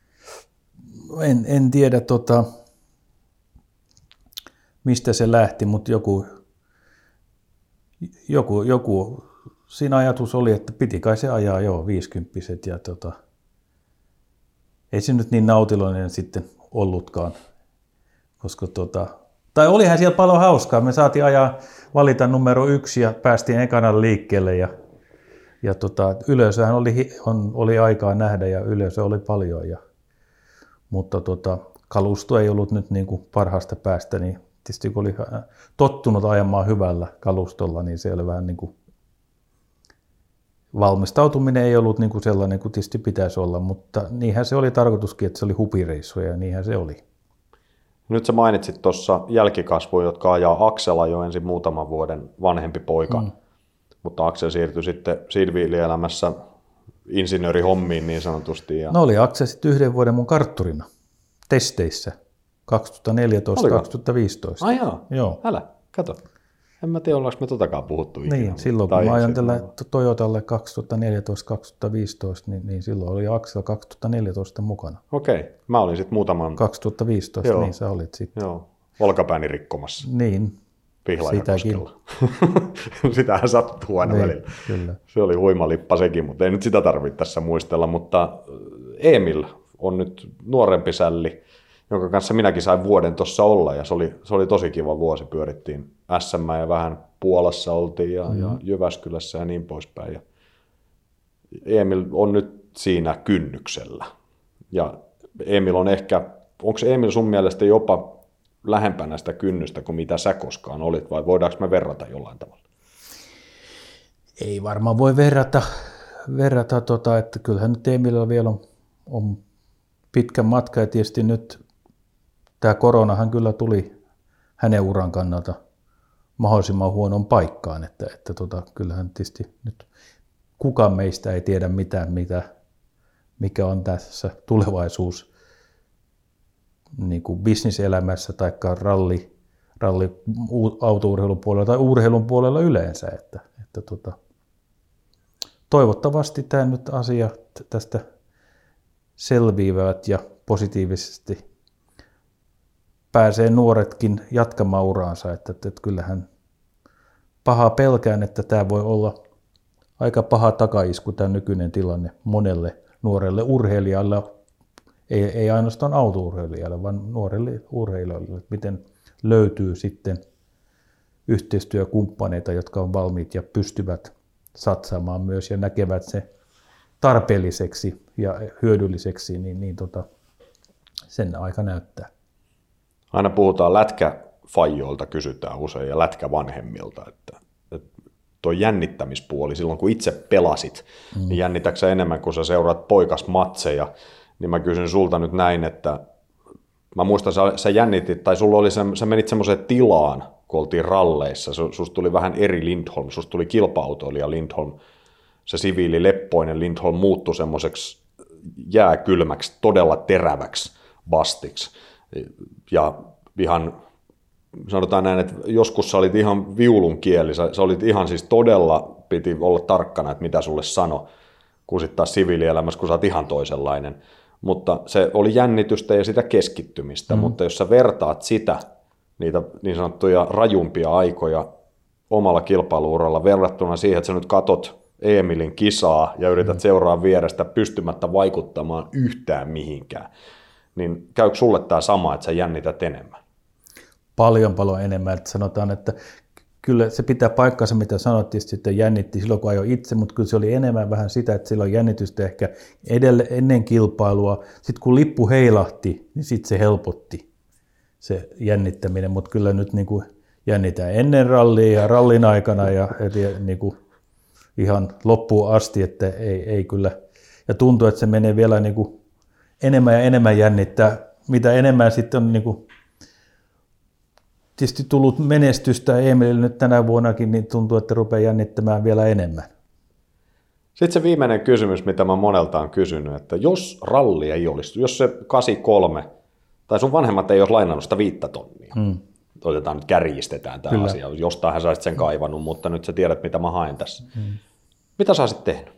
En tiedä mistä se lähti, mutta joku siinä ajatus oli, että piti kai se ajaa 50-vuotiaat ja ei se nyt niin nautiloinen sitten ollutkaan, koska tai olihan siellä paljon hauskaa. Me saatiin valita numero 1 ja päästiin ekana liikkeelle ja yleisöhän oli aikaa nähdä ja yleisö oli paljon. Mutta kalusto ei ollut nyt niin kuin parhaasta päästä, niin tietysti kun oli tottunut ajamaan hyvällä kalustolla, niin se oli vähän niin kuin valmistautuminen ei ollut niin kuin sellainen kuin tietysti pitäisi olla, mutta niinhän se oli tarkoituskin, että se oli hupireissuja ja niinhän se oli. Nyt sä mainitsit tuossa jälkikasvuja, jotka ajaa Aksela jo ensin muutaman vuoden vanhempi poika, mutta Aksel siirtyi sitten siviilielämässä insinöörihommiin niin sanotusti. Ja... No oli Aksel sitten 1 vuoden mun kartturina testeissä 2014-2015. Ai joo. Älä, kato. En mä tiedä, ollaanko me totakaan puhuttu ikinä. Niin, silloin kun mä ajattelin Toyotalle 2014-2015, niin silloin oli Aksel 2014 mukana. Okei, mä olin sitten muutaman... 2015, niin sä olit sitten. Joo, olkapääni rikkomassa. Niin, Pihlaajakoskella. Sitähän sattuu aina välillä. Kyllä. Se oli huima lippa sekin, mutta ei nyt sitä tarvitse tässä muistella. Mutta Emil on nyt nuorempi sälli, jonka kanssa minäkin sain vuoden tuossa olla. Ja se oli tosi kiva vuosi. Pyörittiin SM ja vähän Puolassa oltiin ja Jyväskylässä ja niin poispäin. Ja Emil on nyt siinä kynnyksellä. Ja Emil on onko Emil sun mielestä jopa lähempänä sitä kynnystä kuin mitä sä koskaan olit, vai voidaanko me verrata jollain tavalla? Ei varmaan voi verrata että kyllähän nyt Emilillä vielä on pitkä matka, ja tietysti nyt tämä koronahan kyllä tuli hänen uran kannalta mahdollisimman huonon paikkaan, että kyllähän tietysti nyt kukaan meistä ei tiedä mitään, mikä on tässä tulevaisuus niin kuin bisniselämässä tai ralli autourheilun puolella tai urheilun puolella yleensä. Että toivottavasti tämä nyt asiat tästä selviävät ja positiivisesti pääsee nuoretkin jatkamaan uraansa. Että kyllähän pahaa pelkään, että tämä voi olla aika paha takaisku tämä nykyinen tilanne monelle nuorelle urheilijalle. Ei ainoastaan autourheilijalle, vaan nuorille urheilijoille, miten löytyy sitten yhteistyökumppaneita, jotka on valmiit ja pystyvät satsaamaan myös ja näkevät se tarpeelliseksi ja hyödylliseksi, niin sen aika näyttää. Aina puhutaan lätkäfajoilta, kysytään usein ja lätkävanhemmilta, että tuo jännittämispuoli, silloin kun itse pelasit, niin jännitätkö sä enemmän, kun sä seuraat poikasmatseja, niin mä kysyn sulta nyt näin, että mä muistan, sä jännitit, tai sä menit semmoiseen tilaan, kun oltiin ralleissa, susta tuli vähän eri Lindholm, susta tuli kilpa-autoilija Lindholm, se siviili leppoinen Lindholm muuttui semmoiseksi jääkylmäksi, todella teräväksi bastiksi, ja ihan sanotaan näin, että joskus sä olit ihan viulun kieli, sä olit ihan siis todella, piti olla tarkkana, että mitä sulle sano, kun sitten taas siviilielämässä, kun sä oot ihan toisenlainen. Mutta se oli jännitystä ja sitä keskittymistä, mutta jos sä vertaat sitä, niitä niin sanottuja rajumpia aikoja omalla kilpailuuralla verrattuna siihen, että sä nyt katot Emilin kisaa ja yrität seuraa vierestä pystymättä vaikuttamaan yhtään mihinkään, niin käykö sulle tämä sama, että sä jännität enemmän? paljon enemmän. Että sanotaan, että kyllä se pitää paikkansa, mitä sanottiin, sitten jännitti silloin, kun ajoi itse, mutta kyllä se oli enemmän vähän sitä, että silloin jännitystä ehkä ennen kilpailua. Sitten kun lippu heilahti, niin sitten se helpotti se jännittäminen, mutta kyllä nyt niin kuin jännitään ennen rallia ja rallin aikana ja niin kuin ihan loppuun asti, että ei kyllä. Ja tuntuu, että se menee vielä niin kuin enemmän ja enemmän jännittää, mitä enemmän sitten on niin kuin tietysti tullut menestystä Emilille nyt tänä vuonnakin, niin tuntuu, että rupeaa jännittämään vielä enemmän. Sitten se viimeinen kysymys, mitä mä monelta on kysynyt, että jos ralli ei olisi, jos se 83, tai sun vanhemmat ei olisi lainannut sitä 5 tonnia, otetaan nyt kärjistetään tämä asia, jostain sä olisit sen kaivannut, mutta nyt sä tiedät, mitä mä haen tässä. Mitä sä olisit tehnyt?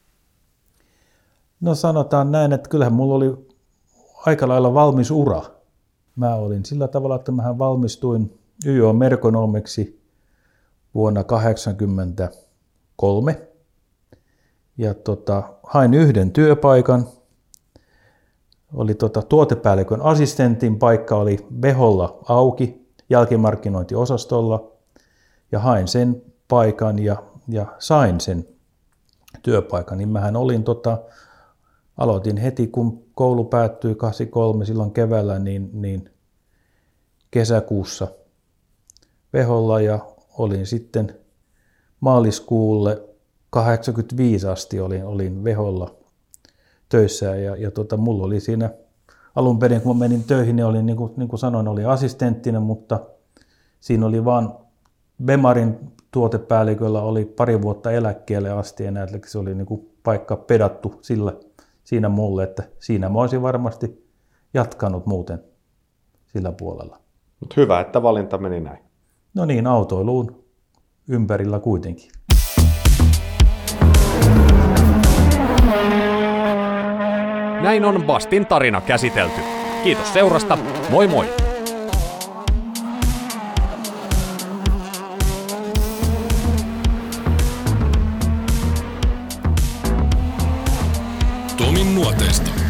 No sanotaan näin, että kyllähän mulla oli aika lailla valmis ura. Mä olin sillä tavalla, että mähän valmistuin YO-merkonomiksi vuonna 1983 ja hain yhden työpaikan. Oli tuotepäällikön assistentin paikka oli Veholla auki jälkimarkkinointiosastolla ja hain sen paikan ja sain sen työpaikan. Niin mähän olin aloitin heti, kun koulu päättyi 83 silloin keväällä, niin kesäkuussa Veholla ja olin sitten maaliskuulle 85 asti olin Veholla töissä ja mulla oli siinä alun perin, kun mä menin töihin, niin olin, niin kuin sanoin, oli assistenttina, mutta siinä oli vaan Bemarin tuotepäälliköllä oli 2 vuotta eläkkeelle asti ja se oli niin kuin paikka pedattu siinä mulle, että siinä mä olisin varmasti jatkanut muuten sillä puolella. Mut hyvä, että valinta meni näin. No niin, autoiluun ympärillä kuitenkin. Näin on Bastin tarina käsitelty. Kiitos seurasta, moi moi! Tomin nuoteista.